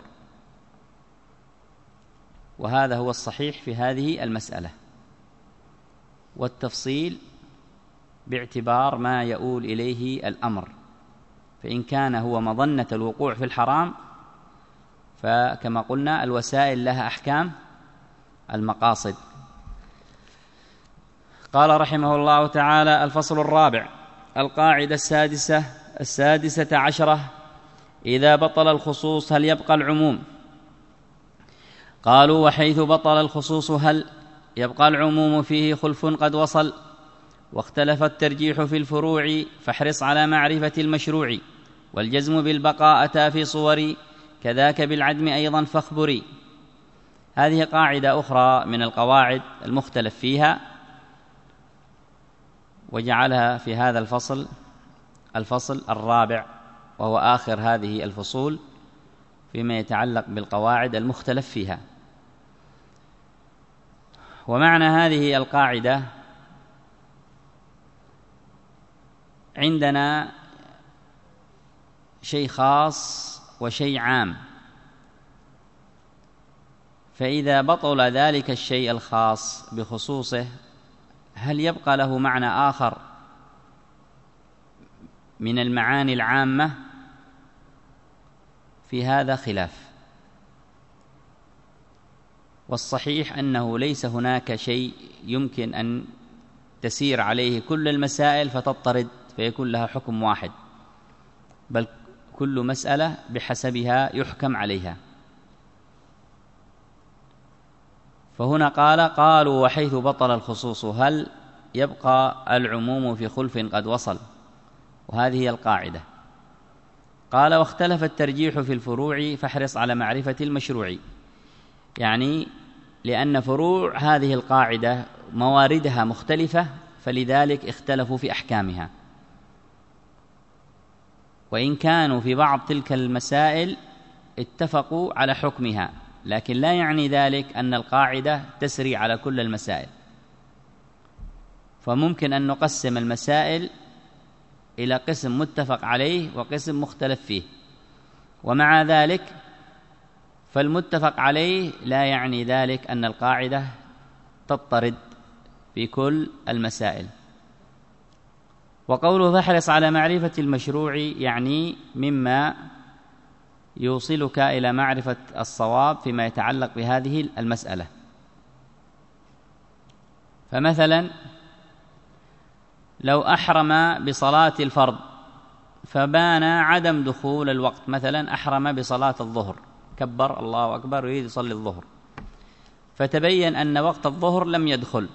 وهذا هو الصحيح في هذه المسألة، والتفصيل باعتبار ما يؤول إليه الأمر. فإن كان هو مظنة الوقوع في الحرام فكما قلنا الوسائل لها أحكام المقاصد. قال رحمه الله تعالى: الفصل الرابع. القاعدة السادسة السادسة عشرة: إذا بطل الخصوص هل يبقى العموم؟ قالوا: وحيث بطل الخصوص هل يبقى العموم فيه خلف قد وصل، واختلف الترجيح في الفروع، فاحرص على معرفة المشروع، والجزم بالبقاء أتى في صور، كذاك بالعدم أيضا فاخبري. هذه قاعدة أخرى من القواعد المختلف فيها، وجعلها في هذا الفصل الفصل الرابع، وهو آخر هذه الفصول فيما يتعلق بالقواعد المختلف فيها. ومعنى هذه القاعدة: عندنا شيء خاص وشيء عام، فإذا بطل ذلك الشيء الخاص بخصوصه هل يبقى له معنى آخر من المعاني العامة؟ في هذا خلاف، والصحيح أنه ليس هناك شيء يمكن أن تسير عليه كل المسائل فتضطرد فيكون لها حكم واحد، بل كل مسألة بحسبها يحكم عليها. فهنا قال: قالوا وحيث بطل الخصوص هل يبقى العموم في خلف قد وصل، وهذه هي القاعدة. قال: واختلف الترجيح في الفروع، فاحرص على معرفة المشروع، يعني لأن فروع هذه القاعدة مواردها مختلفة فلذلك اختلفوا في أحكامها، وإن كانوا في بعض تلك المسائل اتفقوا على حكمها، لكن لا يعني ذلك أن القاعدة تسري على كل المسائل، فممكن أن نقسم المسائل إلى قسم متفق عليه وقسم مختلف فيه، ومع ذلك فالمتفق عليه لا يعني ذلك أن القاعدة تضطرد في كل المسائل. وقوله فاحرص على معرفة المشروع يعني مما يوصلك إلى معرفة الصواب فيما يتعلق بهذه المسألة. فمثلا لو أحرم بصلاة الفرض فبان عدم دخول الوقت، مثلا أحرم بصلاة الظهر، كبر الله أكبر يريد يصلي الظهر، فتبين أن وقت الظهر لم يدخل،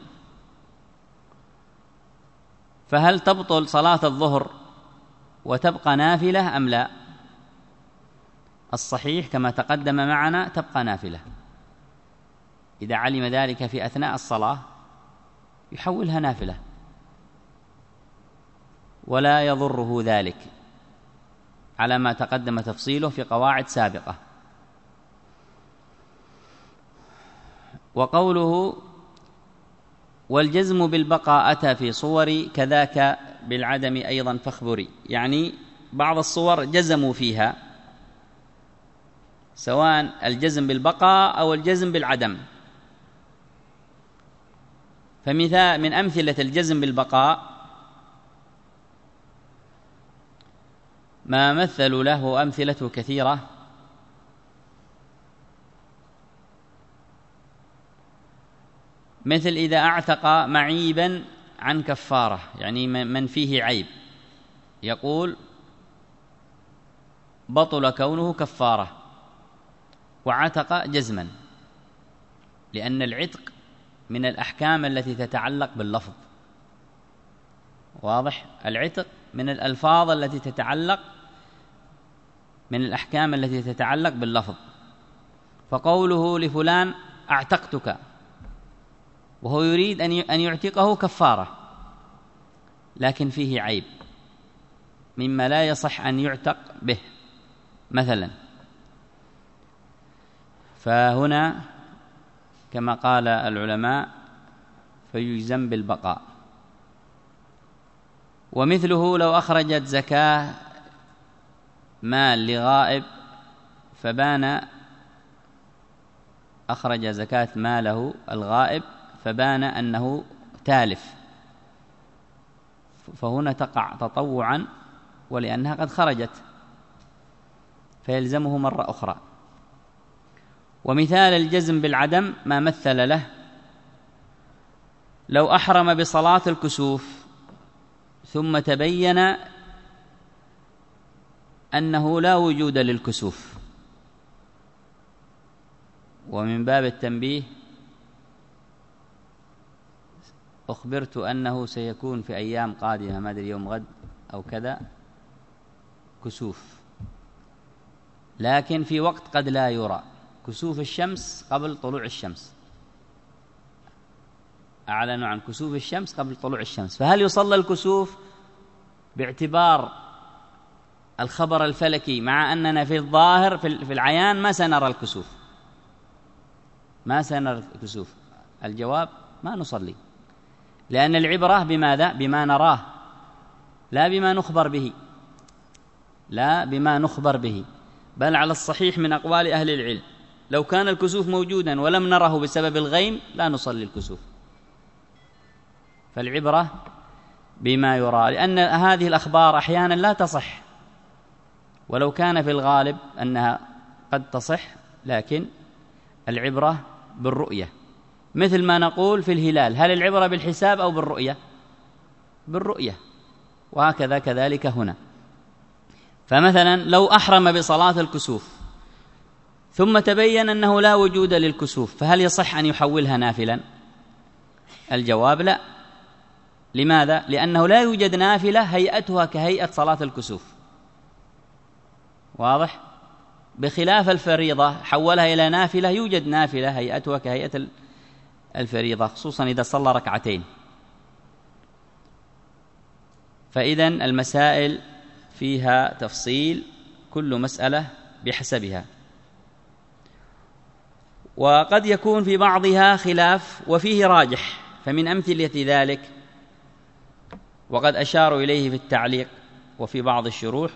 فهل تبطل صلاة الظهر وتبقى نافلة أم لا؟ الصحيح كما تقدم معنا تبقى نافلة. إذا علم ذلك في أثناء الصلاة يحولها نافلة ولا يضره ذلك، على ما تقدم تفصيله في قواعد سابقة. وقوله والجزم بالبقاء أتى في صور، كذاك بالعدم أيضا فاخبري، يعني بعض الصور جزموا فيها، سواء الجزم بالبقاء أو الجزم بالعدم. فمثال من أمثلة الجزم بالبقاء ما مثلوا له أمثلة كثيرة، مثل إذا أعتق معيبا عن كفارة، يعني من فيه عيب، يقول بطل كونه كفارة وعتق جزما، لأن العتق من الأحكام التي تتعلق باللفظ. واضح؟ العتق من الألفاظ التي تتعلق، من الأحكام التي تتعلق باللفظ. فقوله لفلان أعتقتك وهو يريد أن يعتقه كفارة، لكن فيه عيب مما لا يصح أن يعتق به مثلا، فهنا كما قال العلماء فيجزم بالبقاء. ومثله لو أخرجت زكاة مال لغائب فبان، أخرج زكاة ماله الغائب فبان أنه تالف، فهنا تقع تطوعا ولأنها قد خرجت فيلزمه مرة أخرى. ومثال الجزم بالعدم ما مثل له: لو أحرم بصلاة الكسوف ثم تبين أنه لا وجود للكسوف. ومن باب التنبيه أخبرت أنه سيكون في أيام قادمة، ما أدري يوم غد أو كذا، كسوف، لكن في وقت قد لا يرى، كسوف الشمس قبل طلوع الشمس، أعلنوا عن كسوف الشمس قبل طلوع الشمس. فهل يصلى الكسوف باعتبار الخبر الفلكي مع أننا في الظاهر في العيان ما سنرى الكسوف، ما سنرى الكسوف؟ الجواب: ما نصلي، لأن العبرة بماذا؟ بما نراه لا بما نخبر به، لا بما نخبر به. بل على الصحيح من أقوال أهل العلم لو كان الكسوف موجودا ولم نره بسبب الغيم لا نصلي الكسوف. فالعبرة بما يرى، لأن هذه الأخبار أحيانا لا تصح، ولو كان في الغالب أنها قد تصح، لكن العبرة بالرؤية. مثل ما نقول في الهلال، هل العبرة بالحساب أو بالرؤية؟ بالرؤية. وهكذا كذلك هنا. فمثلا لو أحرم بصلاة الكسوف ثم تبين أنه لا وجود للكسوف، فهل يصح أن يحولها نافلا؟ الجواب: لا. لماذا؟ لأنه لا يوجد نافلة هيئتها كهيئة صلاة الكسوف. واضح؟ بخلاف الفريضة حولها إلى نافلة، يوجد نافلة هيئتها كهيئة الفريضة، خصوصا إذا صلى ركعتين. فإذن المسائل فيها تفصيل، كل مسألة بحسبها، وقد يكون في بعضها خلاف وفيه راجح. فمن أمثلة ذلك وقد أشاروا إليه في التعليق وفي بعض الشروح،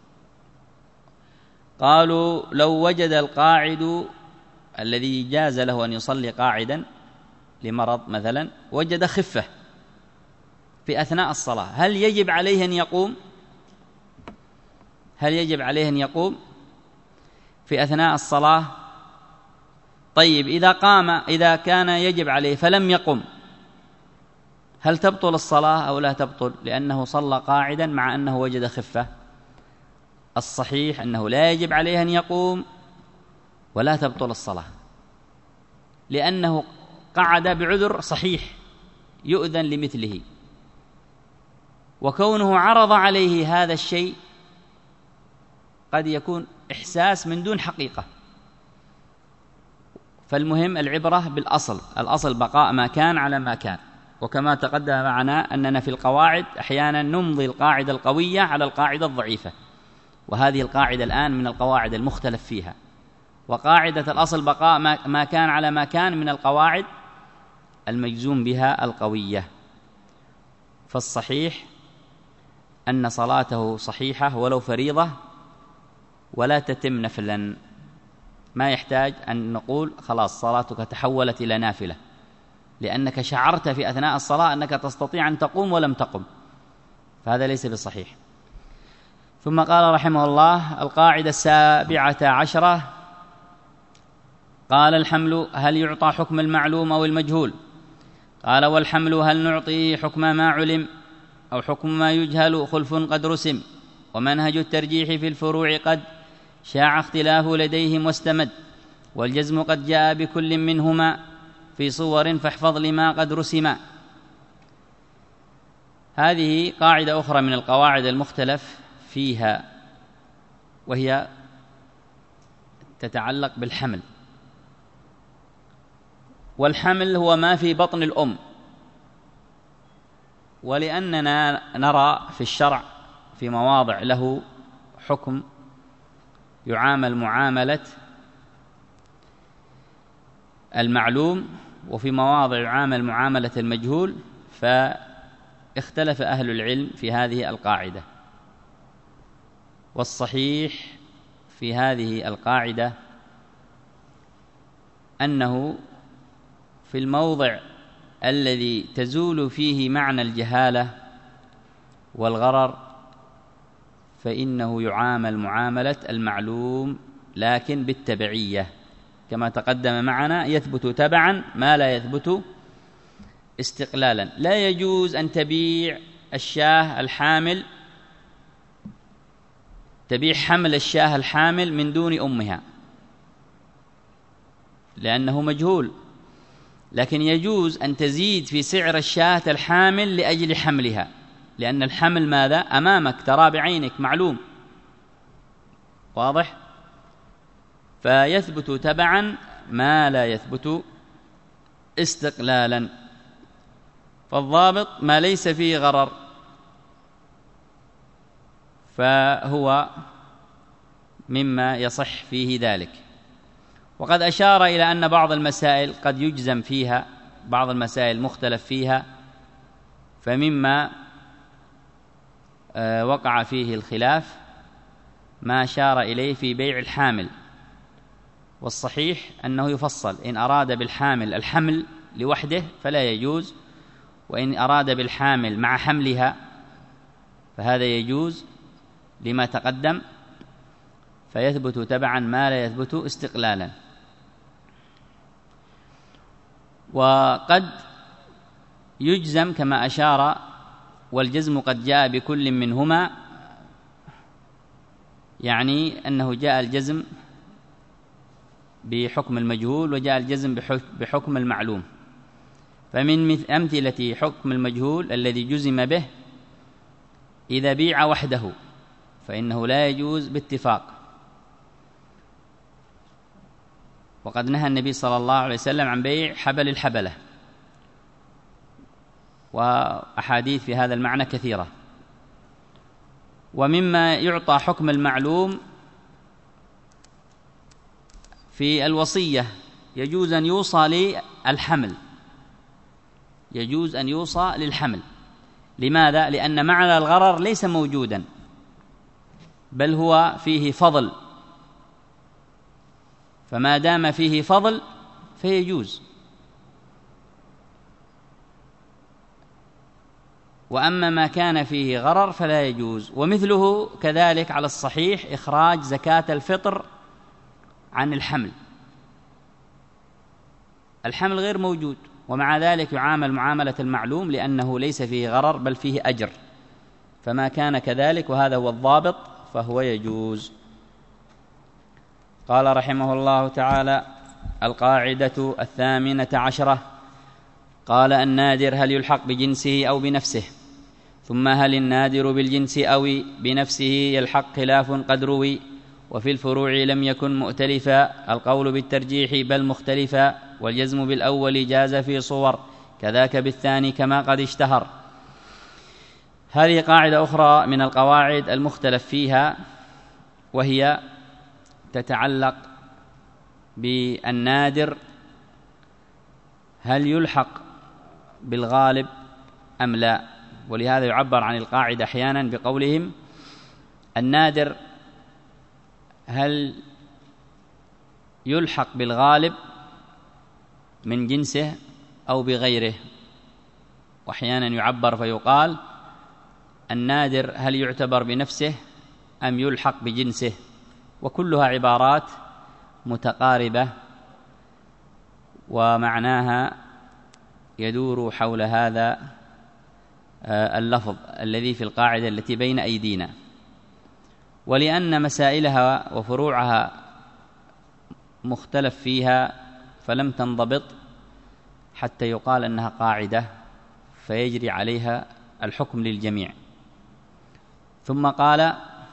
قالوا لو وجد القاعد الذي جاز له أن يصلي قاعدا لمرض مثلا، وجد خفة في أثناء الصلاة، هل يجب عليه أن يقوم؟ هل يجب عليه أن يقوم في أثناء الصلاة؟ طيب إذا قام، إذا كان يجب عليه فلم يقم، هل تبطل الصلاة أو لا تبطل؟ لأنه صلى قاعدا مع أنه وجد خفة. الصحيح أنه لا يجب عليه أن يقوم ولا تبطل الصلاة، لأنه قعد بعذر صحيح يؤذن لمثله، وكونه عرض عليه هذا الشيء قد يكون إحساس من دون حقيقة. فالمهم العبرة بالأصل، الأصل بقاء ما كان على ما كان. وكما تقدم معنا أننا في القواعد أحيانا نمضي القاعدة القوية على القاعدة الضعيفة، وهذه القاعدة الآن من القواعد المختلف فيها. وقاعدة الأصل بقاء ما كان على ما كان من القواعد المجزوم بها القوية. فالصحيح أن صلاته صحيحة ولو فريضة، ولا تتم نفلا، ما يحتاج أن نقول خلاص صلاتك تحولت إلى نافلة، لأنك شعرت في أثناء الصلاة أنك تستطيع أن تقوم ولم تقم، فهذا ليس بصحيح. ثم قال رحمه الله: القاعدة السابعة عشرة، قال: الحمل هل يعطى حكم المعلوم أو المجهول؟ قال: والحمل هل نعطيه حكم ما علم أو حكم ما يجهل خلف قد رسم، ومنهج الترجيح في الفروع قد شاع اختلاف لديهم واستمد، والجزم قد جاء بكل منهما في صور فاحفظ لما قد رسما. هذه قاعدة أخرى من القواعد المختلف فيها، وهي تتعلق بالحمل. والحمل هو ما في بطن الأم، ولأننا نرى في الشرع في مواضع له حكم يعامل معاملة المعلوم، وفي مواضع يعامل معاملة المجهول، فاختلف أهل العلم في هذه القاعدة. والصحيح في هذه القاعدة أنه في الموضع الذي تزول فيه معنى الجهالة والغرر فإنه يعامل معاملة المعلوم، لكن بالتبعية كما تقدم معنا، يثبت تبعا ما لا يثبت استقلالا. لا يجوز أن تبيع الشاه الحامل تبيع حمل الشاه الحامل من دون أمها لأنه مجهول، لكن يجوز أن تزيد في سعر الشاة الحامل لأجل حملها، لأن الحمل ماذا؟ أمامك، ترى بعينك، معلوم، واضح؟ فيثبت تبعا ما لا يثبت استقلالا. فالضابط ما ليس فيه غرر فهو مما يصح فيه ذلك. وقد أشار إلى أن بعض المسائل قد يجزم فيها، بعض المسائل مختلف فيها، فمما وقع فيه الخلاف ما أشار إليه في بيع الحامل. والصحيح أنه يفصل، إن أراد بالحامل الحمل لوحده فلا يجوز، وإن أراد بالحامل مع حملها فهذا يجوز لما تقدم، فيثبت تبعا ما لا يثبت استقلالا. وقد يجزم كما أشار، والجزم قد جاء بكل منهما، يعني أنه جاء الجزم بحكم المجهول وجاء الجزم بحكم المعلوم. فمن أمثلة حكم المجهول الذي جزم به إذا بيع وحده فإنه لا يجوز باتفاق، وقد نهى النبي صلى الله عليه وسلم عن بيع حبل الحبلة، وأحاديث في هذا المعنى كثيرة. ومما يعطى حكم المعلوم في الوصية، يجوز أن يوصى للحمل، يجوز أن يوصى للحمل. لماذا؟ لأن معنى الغرر ليس موجودا، بل هو فيه فضل، فما دام فيه فضل فيجوز. وأما ما كان فيه غرر فلا يجوز. ومثله كذلك على الصحيح إخراج زكاة الفطر عن الحمل، الحمل غير موجود، ومع ذلك يعامل معاملة المعلوم لأنه ليس فيه غرر بل فيه أجر، فما كان كذلك وهذا هو الضابط فهو يجوز. قال رحمه الله تعالى: القاعدة الثامنة عشرة. قال: النادر هل يلحق بجنسه أو بنفسه؟ ثم هل النادر بالجنس أو بنفسه يلحق؟ خلاف قد روي، وفي الفروع لم يكن مؤتلفا، القول بالترجيح بل مختلفا، والجزم بالأول جاز في صور، كذاك بالثاني كما قد اشتهر. هذه قاعدة أخرى من القواعد المختلف فيها، وهي تتعلق بالنادر، هل يلحق بالغالب أم لا؟ ولهذا يعبر عن القاعدة أحيانا بقولهم: النادر هل يلحق بالغالب من جنسه أو بغيره؟ وأحيانا يعبر فيقال: النادر هل يعتبر بنفسه أم يلحق بجنسه؟ وكلها عبارات متقاربة ومعناها يدور حول هذا اللفظ الذي في القاعدة التي بين أيدينا، ولأن مسائلها وفروعها مختلف فيها فلم تنضبط حتى يقال أنها قاعدة فيجري عليها الحكم للجميع. ثم قال: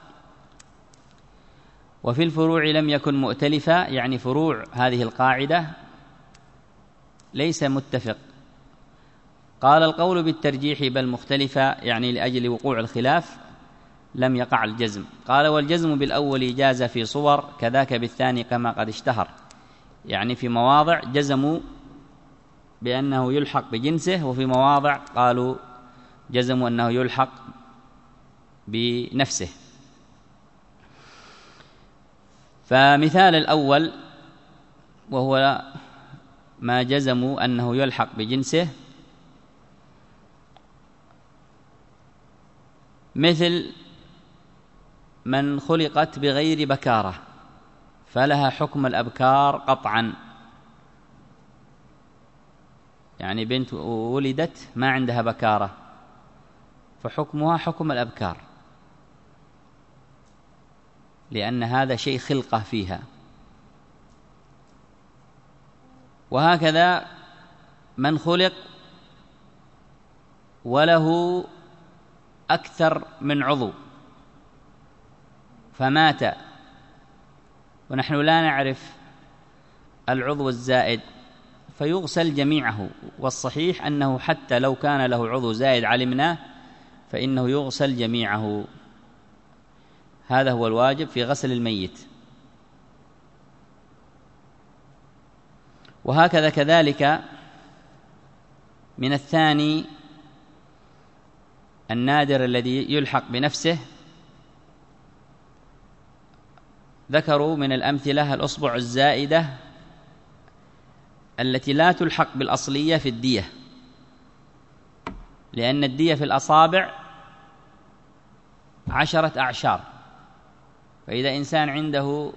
وفي الفروع لم يكن مؤتلفا، يعني فروع هذه القاعدة ليس متفق. قال: القول بالترجيح بل مختلفة، يعني لأجل وقوع الخلاف لم يقع الجزم. قال: والجزم بالأول جاز في صور، كذاك بالثاني كما قد اشتهر، يعني في مواضع جزموا بأنه يلحق بجنسه، وفي مواضع قالوا جزموا أنه يلحق بنفسه. فمثال الأول وهو ما جزموا أنه يلحق بجنسه، مثل من خلقت بغير بكارة فلها حكم الأبكار قطعا، يعني بنت ولدت ما عندها بكارة فحكمها حكم الأبكار، لأن هذا شيء خلقة فيها. وهكذا من خلق وله أكثر من عضو فمات ونحن لا نعرف العضو الزائد فيغسل جميعه، والصحيح أنه حتى لو كان له عضو زائد علمناه فإنه يغسل جميعه. هذا هو الواجب في غسل الميت. وهكذا كذلك من الثاني النادر الذي يلحق بنفسه، ذكروا من الأمثلة الأصبع الزائدة التي لا تلحق بالأصلية في الدية، لأن الدية في الأصابع عشرة أعشار، فإذا إنسان عنده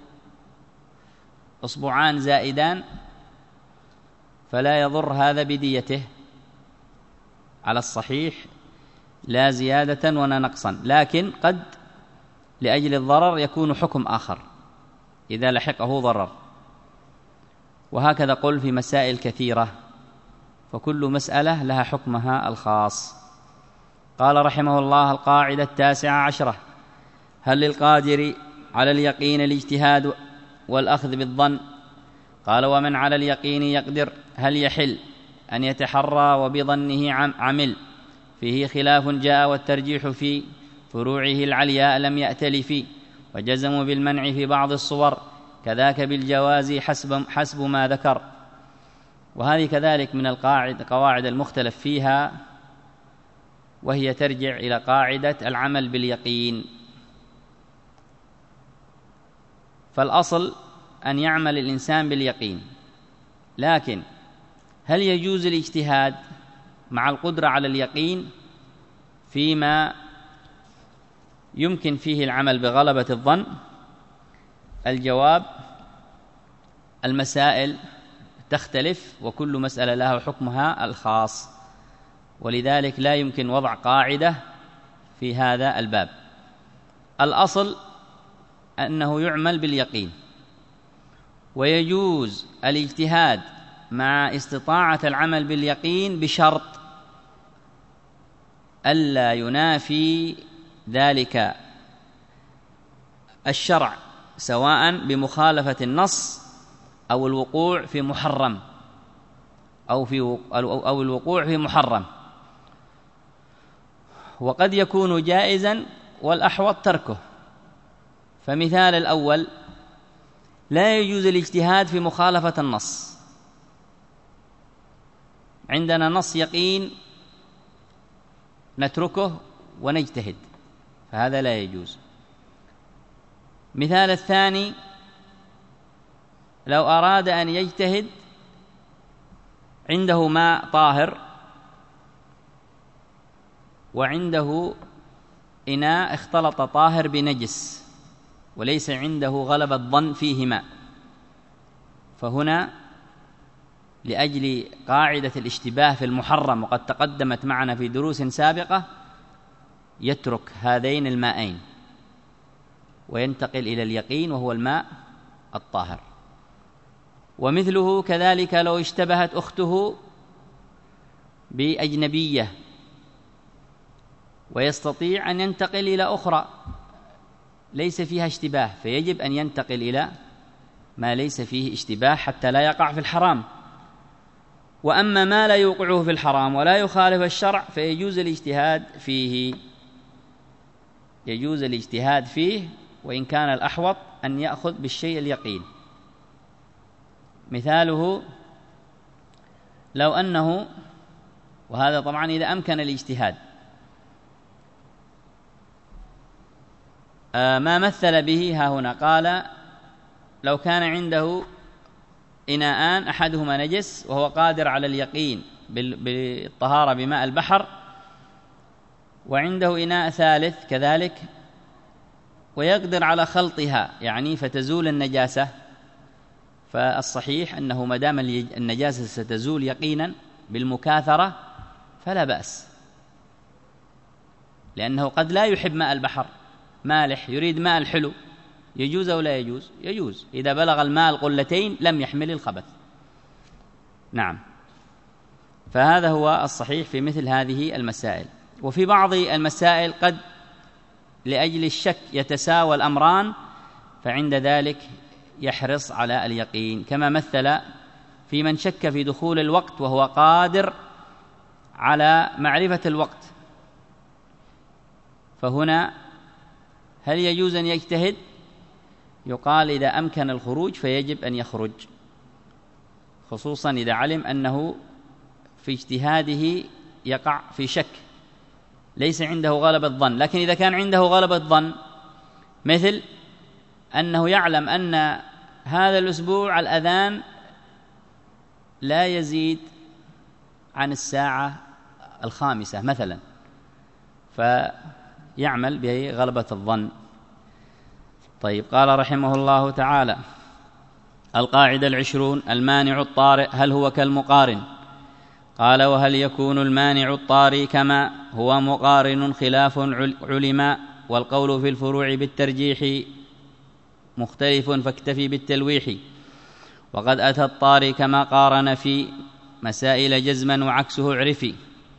أصبعان زائدان فلا يضر هذا بديته على الصحيح، لا زيادة ولا نقصا، لكن قد لأجل الضرر يكون حكم آخر إذا لحقه ضرر. وهكذا قل في مسائل كثيرة، فكل مسألة لها حكمها الخاص. قال رحمه الله: القاعدة التاسعة عشرة: هل للقادر على اليقين الاجتهاد والأخذ بالظن؟ قال: ومن على اليقين يقدر هل يحل أن يتحرى وبظنه عمل؟ فيه خلاف جاء، والترجيح في فروعه العلياء لم يأتلف، وجزموا بالمنع في بعض الصور، كذاك بالجواز حسب, حسب ما ذكر. وهذه كذلك من القواعد قواعد المختلف فيها، وهي ترجع إلى قاعدة العمل باليقين. فالأصل أن يعمل الإنسان باليقين، لكن هل يجوز الاجتهاد مع القدرة على اليقين فيما يمكن فيه العمل بغلبة الظن؟ الجواب: المسائل تختلف، وكل مسألة لها حكمها الخاص، ولذلك لا يمكن وضع قاعدة في هذا الباب. الأصل أنه يعمل باليقين، ويجوز الاجتهاد مع استطاعة العمل باليقين بشرط ألا ينافي ذلك الشرع، سواء بمخالفة النص أو الوقوع في محرم أو في أو الوقوع في محرم. وقد يكون جائزا والأحوط تركه. فمثال الأول: لا يجوز الاجتهاد في مخالفة النص، عندنا نص يقين نتركه ونجتهد، فهذا لا يجوز. مثال الثاني: لو أراد أن يجتهد عنده ماء طاهر وعنده إناء اختلط طاهر بنجس وليس عنده غلبة ظن فيه ماء، فهنا لأجل قاعدة الاشتباه في المحرم وقد تقدمت معنا في دروس سابقة، يترك هذين المائين وينتقل إلى اليقين وهو الماء الطاهر. ومثله كذلك لو اشتبهت أخته بأجنبية ويستطيع أن ينتقل إلى أخرى ليس فيها اشتباه، فيجب أن ينتقل إلى ما ليس فيه اشتباه حتى لا يقع في الحرام. وأما ما لا يوقعه في الحرام ولا يخالف الشرع فيجوز الاجتهاد فيه يجوز الاجتهاد فيه وإن كان الأحوط أن يأخذ بالشيء اليقين. مثاله لو أنه، وهذا طبعا إذا أمكن الاجتهاد، ما مثل به ها هنا، قال لو كان عنده إناءان أحدهما نجس وهو قادر على اليقين بالطهارة بماء البحر، وعنده إناء ثالث كذلك ويقدر على خلطها يعني فتزول النجاسة، فالصحيح أنه ما دام النجاسة ستزول يقينا بالمكاثرة فلا بأس، لأنه قد لا يحب ماء البحر، مالح يريد ماء الحلو، يجوز أو لا يجوز؟ يجوز إذا بلغ الماء القلتين لم يحمل الخبث. نعم، فهذا هو الصحيح في مثل هذه المسائل. وفي بعض المسائل قد لأجل الشك يتساوى الأمران، فعند ذلك يحرص على اليقين، كما مثل في من شك في دخول الوقت وهو قادر على معرفة الوقت، فهنا هل يجوز أن يجتهد؟ يقال إذا أمكن الخروج فيجب أن يخرج، خصوصا إذا علم أنه في اجتهاده يقع في شك ليس عنده غلبة ظن. لكن إذا كان عنده غلبة ظن، مثل أنه يعلم أن هذا الأسبوع الأذان لا يزيد عن الساعة الخامسة مثلا، فيعمل بغلبة الظن. طيب، قال رحمه الله تعالى: القاعدة العشرون: المانع الطارئ هل هو كالمقارن؟ قال: وهل يكون المانع الطارئ كما هو مقارن خلاف علماء، والقول في الفروع بالترجيح مختلف فاكتفي بالتلويح، وقد أتى الطارئ كما قارن في مسائل جزما وعكسه اعرفي.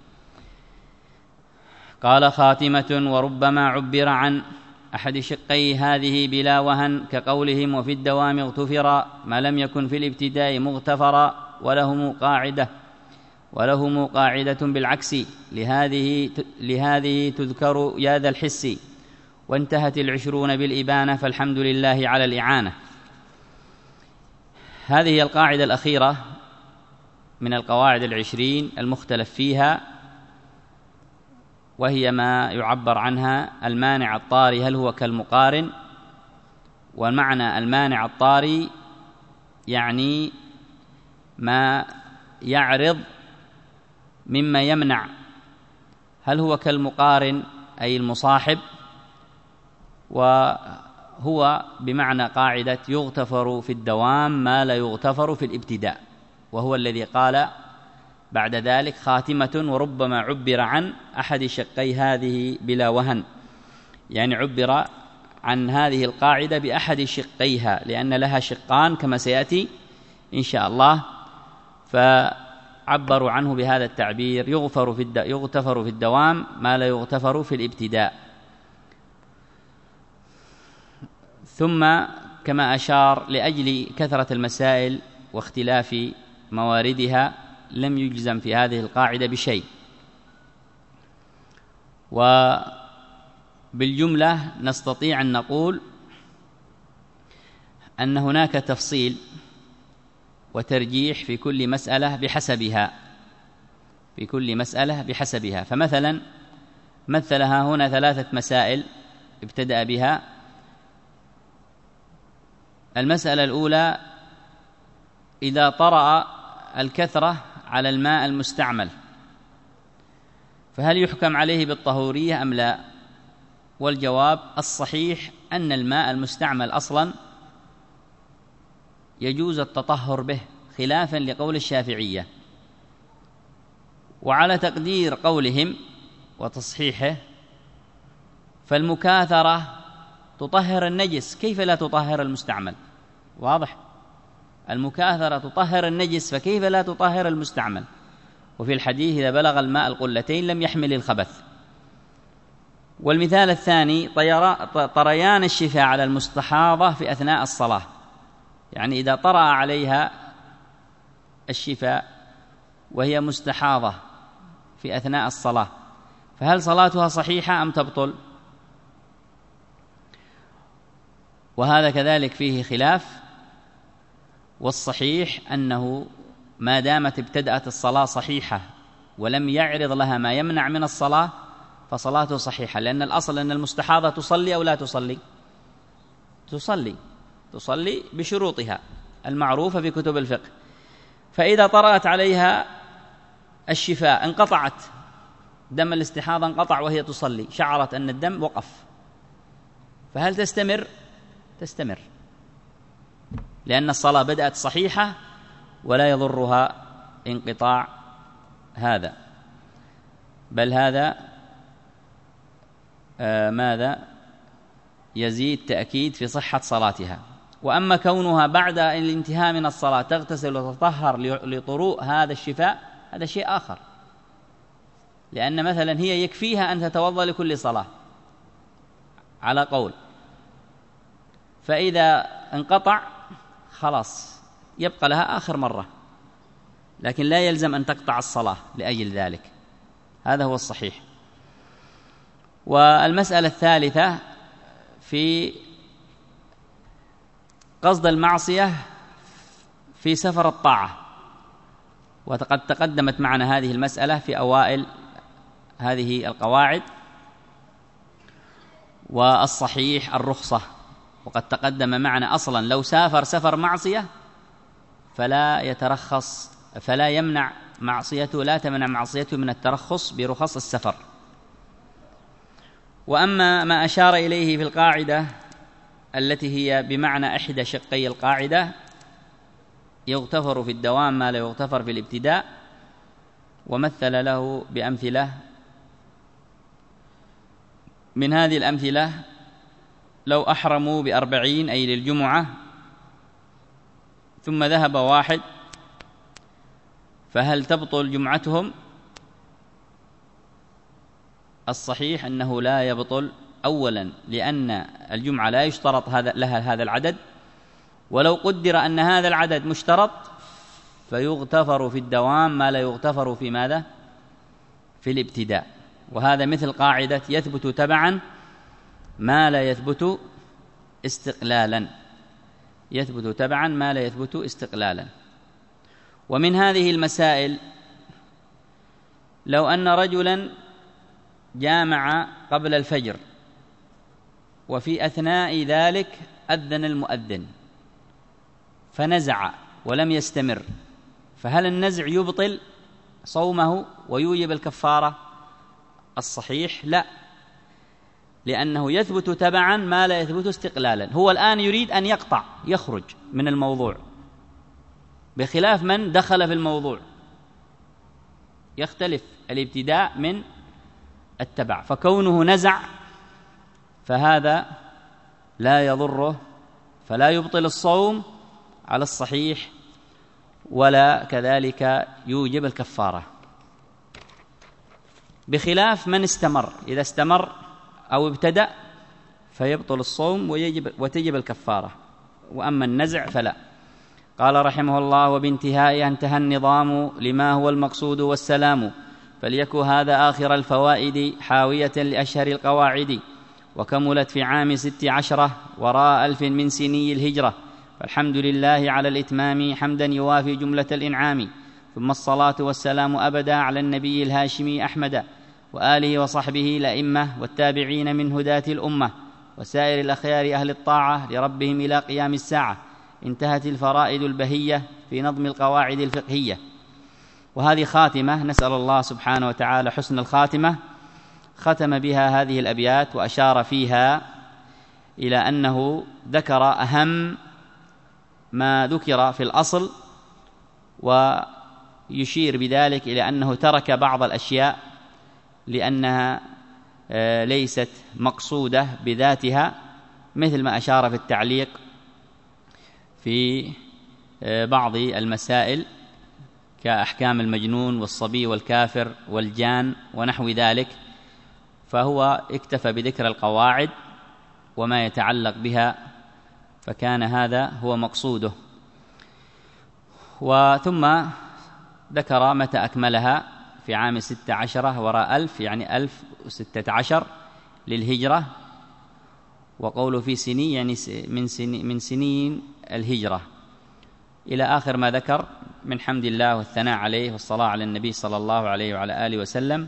قال: خاتمة وربما عبر عن أحد شقي هذه بلا وهن، كقولهم وفي الدوام اغتفر ما لم يكن في الابتداء مغتفرا، ولهم قاعدة ولهم قاعدة بالعكس لهذه لهذه تذكر يا ذا الحس، وانتهت العشرون بالإبانة فالحمد لله على الإعانة. هذه القاعدة الأخيرة من القواعد العشرين المختلف فيها، وهي ما يعبر عنها المانع الطاري هل هو كالمقارن. والمعنى المانع الطاري يعني ما يعرض مما يمنع، هل هو كالمقارن أي المصاحب، وهو بمعنى قاعدة يغتفر في الدوام ما لا يغتفر في الابتداء، وهو الذي قال بعد ذلك: خاتمة وربما عبر عن أحد شقي هذه بلا وهن، يعني عبر عن هذه القاعدة بأحد شقيها، لأن لها شقان كما سيأتي إن شاء الله، فعبروا عنه بهذا التعبير: يغفر في الد... يغتفر في الدوام ما لا يغتفر في الابتداء. ثم كما أشار لأجل كثرة المسائل واختلاف مواردها لم يجزم في هذه القاعدة بشيء. وبالجملة نستطيع أن نقول أن هناك تفصيل وترجيح في كل مسألة بحسبها في كل مسألة بحسبها. فمثلا مثلها هنا ثلاثة مسائل ابتدأ بها. المسألة الأولى: إذا طرأ الكثرة على الماء المستعمل فهل يحكم عليه بالطهورية أم لا؟ والجواب: الصحيح أن الماء المستعمل أصلا يجوز التطهر به خلافا لقول الشافعية. وعلى تقدير قولهم وتصحيحه فالمكاثرة تطهر النجس، كيف لا تطهر المستعمل؟ واضح؟ المكاثرة تطهر النجس، فكيف لا تطهر المستعمل؟ وفي الحديث إذا بلغ الماء القلتين لم يحمل الخبث. والمثال الثاني طريان الشفاء على المستحاضة في أثناء الصلاة، يعني إذا طرأ عليها الشفاء وهي مستحاضة في أثناء الصلاة فهل صلاتها صحيحة أم تبطل؟ وهذا كذلك فيه خلاف، والصحيح أنه ما دامت ابتدأت الصلاة صحيحة ولم يعرض لها ما يمنع من الصلاة فصلاته صحيحة، لأن الأصل أن المستحاضة تصلي أو لا تصلي؟ تصلي تصلي بشروطها المعروفة في كتب الفقه. فإذا طرأت عليها الشفاء انقطعت، دم الاستحاضة انقطع وهي تصلي، شعرت أن الدم وقف، فهل تستمر؟ تستمر، لأن الصلاة بدأت صحيحة ولا يضرها انقطاع هذا، بل هذا آه ماذا يزيد تأكيد في صحة صلاتها. وأما كونها بعد الانتهاء من الصلاة تغتسل وتطهر لطروء هذا الشفاء هذا شيء آخر، لأن مثلا هي يكفيها أن تتوضأ لكل صلاة على قول، فإذا انقطع خلاص يبقى لها آخر مرة، لكن لا يلزم أن تقطع الصلاة لأجل ذلك، هذا هو الصحيح. والمسألة الثالثة في قصد المعصية في سفر الطاعة، وقد تقدمت معنا هذه المسألة في أوائل هذه القواعد. والصحيح الرخصة، وقد تقدم معنا أصلا لو سافر سفر معصية فلا يترخص، فلا يمنع معصيته، لا تمنع معصيته من الترخص برخص السفر. وأما ما أشار إليه في القاعدة التي هي بمعنى إحدى شقي القاعدة، يغتفر في الدوام ما لا يغتفر في الابتداء، ومثل له بأمثلة. من هذه الأمثلة لو أحرموا بأربعين أي للجمعة ثم ذهب واحد فهل تبطل جمعتهم؟ الصحيح أنه لا يبطل، أولا لأن الجمعة لا يشترط هذا لها هذا العدد، ولو قدر أن هذا العدد مشترط فيغتفر في الدوام ما لا يغتفر في ماذا؟ في الابتداء. وهذا مثل قاعدة يثبت تبعا ما لا يثبت استقلالا، يثبت تبعا ما لا يثبت استقلالا. ومن هذه المسائل لو أن رجلا جامع قبل الفجر وفي أثناء ذلك أذن المؤذن فنزع ولم يستمر، فهل النزع يبطل صومه ويوجب الكفارة؟ الصحيح لا، لأنه يثبت تبعا ما لا يثبت استقلالا. هو الآن يريد أن يقطع يخرج من الموضوع، بخلاف من دخل في الموضوع، يختلف الابتداء من التبع. فكونه نزع فهذا لا يضره، فلا يبطل الصوم على الصحيح، ولا كذلك يوجب الكفارة، بخلاف من استمر. إذا استمر أو ابتدأ فيبطل الصوم ويجب وتجب الكفارة، وأما النزع فلا. قال رحمه الله: وبانتهائها انتهى النظام لما هو المقصود والسلام، فليكن هذا آخر الفوائد حاوية لأشهر القواعد، وكملت في عام ست عشرة وراء ألف من سني الهجرة، فالحمد لله على الإتمام حمدا يوافي جملة الإنعام. ثم الصلاة والسلام أبدا على النبي الهاشمي أحمد، وآله وصحبه الأئمة والتابعين من هداة الأمة، وسائر الأخيار أهل الطاعة لربهم إلى قيام الساعة. انتهت الفرائد البهية في نظم القواعد الفقهية. وهذه خاتمة، نسأل الله سبحانه وتعالى حسن الخاتمة. ختم بها هذه الأبيات وأشار فيها إلى أنه ذكر أهم ما ذكر في الأصل، ويشير بذلك إلى أنه ترك بعض الأشياء لأنها ليست مقصودة بذاتها، مثل ما أشار في التعليق في بعض المسائل كأحكام المجنون والصبي والكافر والجان ونحو ذلك، فهو اكتفى بذكر القواعد وما يتعلق بها، فكان هذا هو مقصوده. وثم ذكر متى أكملها في عام ستة عشرة وراء ألف، يعني ألف وستة عشر للهجرة، وقوله في سنين يعني من, سنين من سنين الهجرة، إلى آخر ما ذكر من حمد الله والثناء عليه والصلاة على النبي صلى الله عليه وعلى آله وسلم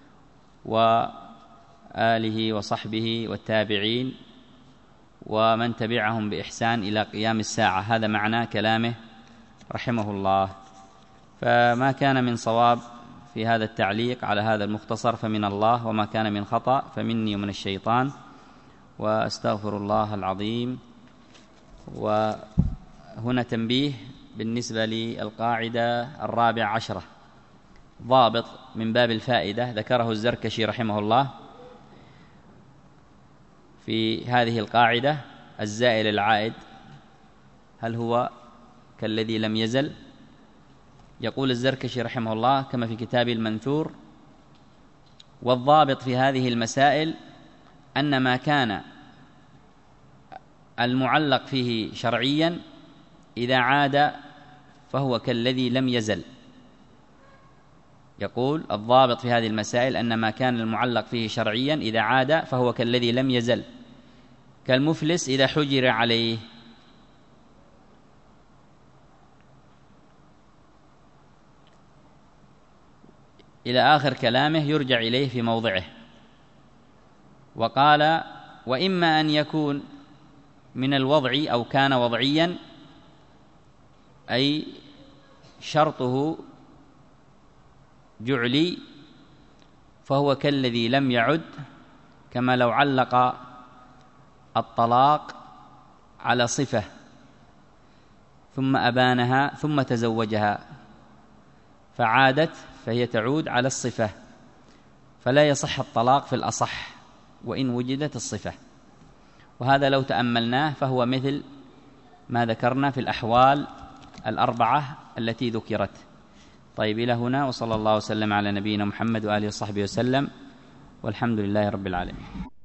وآله وصحبه والتابعين ومن تبعهم بإحسان إلى قيام الساعة. هذا معنى كلامه رحمه الله. فما كان من صواب في هذا التعليق على هذا المختصر فمن الله، وما كان من خطأ فمني ومن الشيطان، وأستغفر الله العظيم. وهنا تنبيه بالنسبة للقاعدة الرابعة عشرة، ضابط من باب الفائدة ذكره الزركشي رحمه الله في هذه القاعدة: الزائل العائد هل هو كالذي لم يزل؟ يقول الزركشي رحمه الله كما في كتابه المنثور: والضابط في هذه المسائل أن ما كان المعلق فيه شرعيا إذا عاد فهو كالذي لم يزل. يقول الضابط في هذه المسائل أن ما كان المعلق فيه شرعيا إذا عاد فهو كالذي لم يزل، كالمفلس إذا حجر عليه. إلى آخر كلامه يرجع إليه في موضعه. وقال: وإما أن يكون من الوضع أو كان وضعيا، أي شرطه جعلي فهو كالذي لم يعد، كما لو علق الطلاق على صفة ثم أبانها ثم تزوجها فعادت، فهي تعود على الصفة، فلا يصح الطلاق في الأصح وإن وجدت الصفة. وهذا لو تأملناه فهو مثل ما ذكرنا في الأحوال الأربعة التي ذكرت. طيب، إلى هنا، وصلى الله وسلم على نبينا محمد وآله وصحبه وسلم، والحمد لله رب العالمين.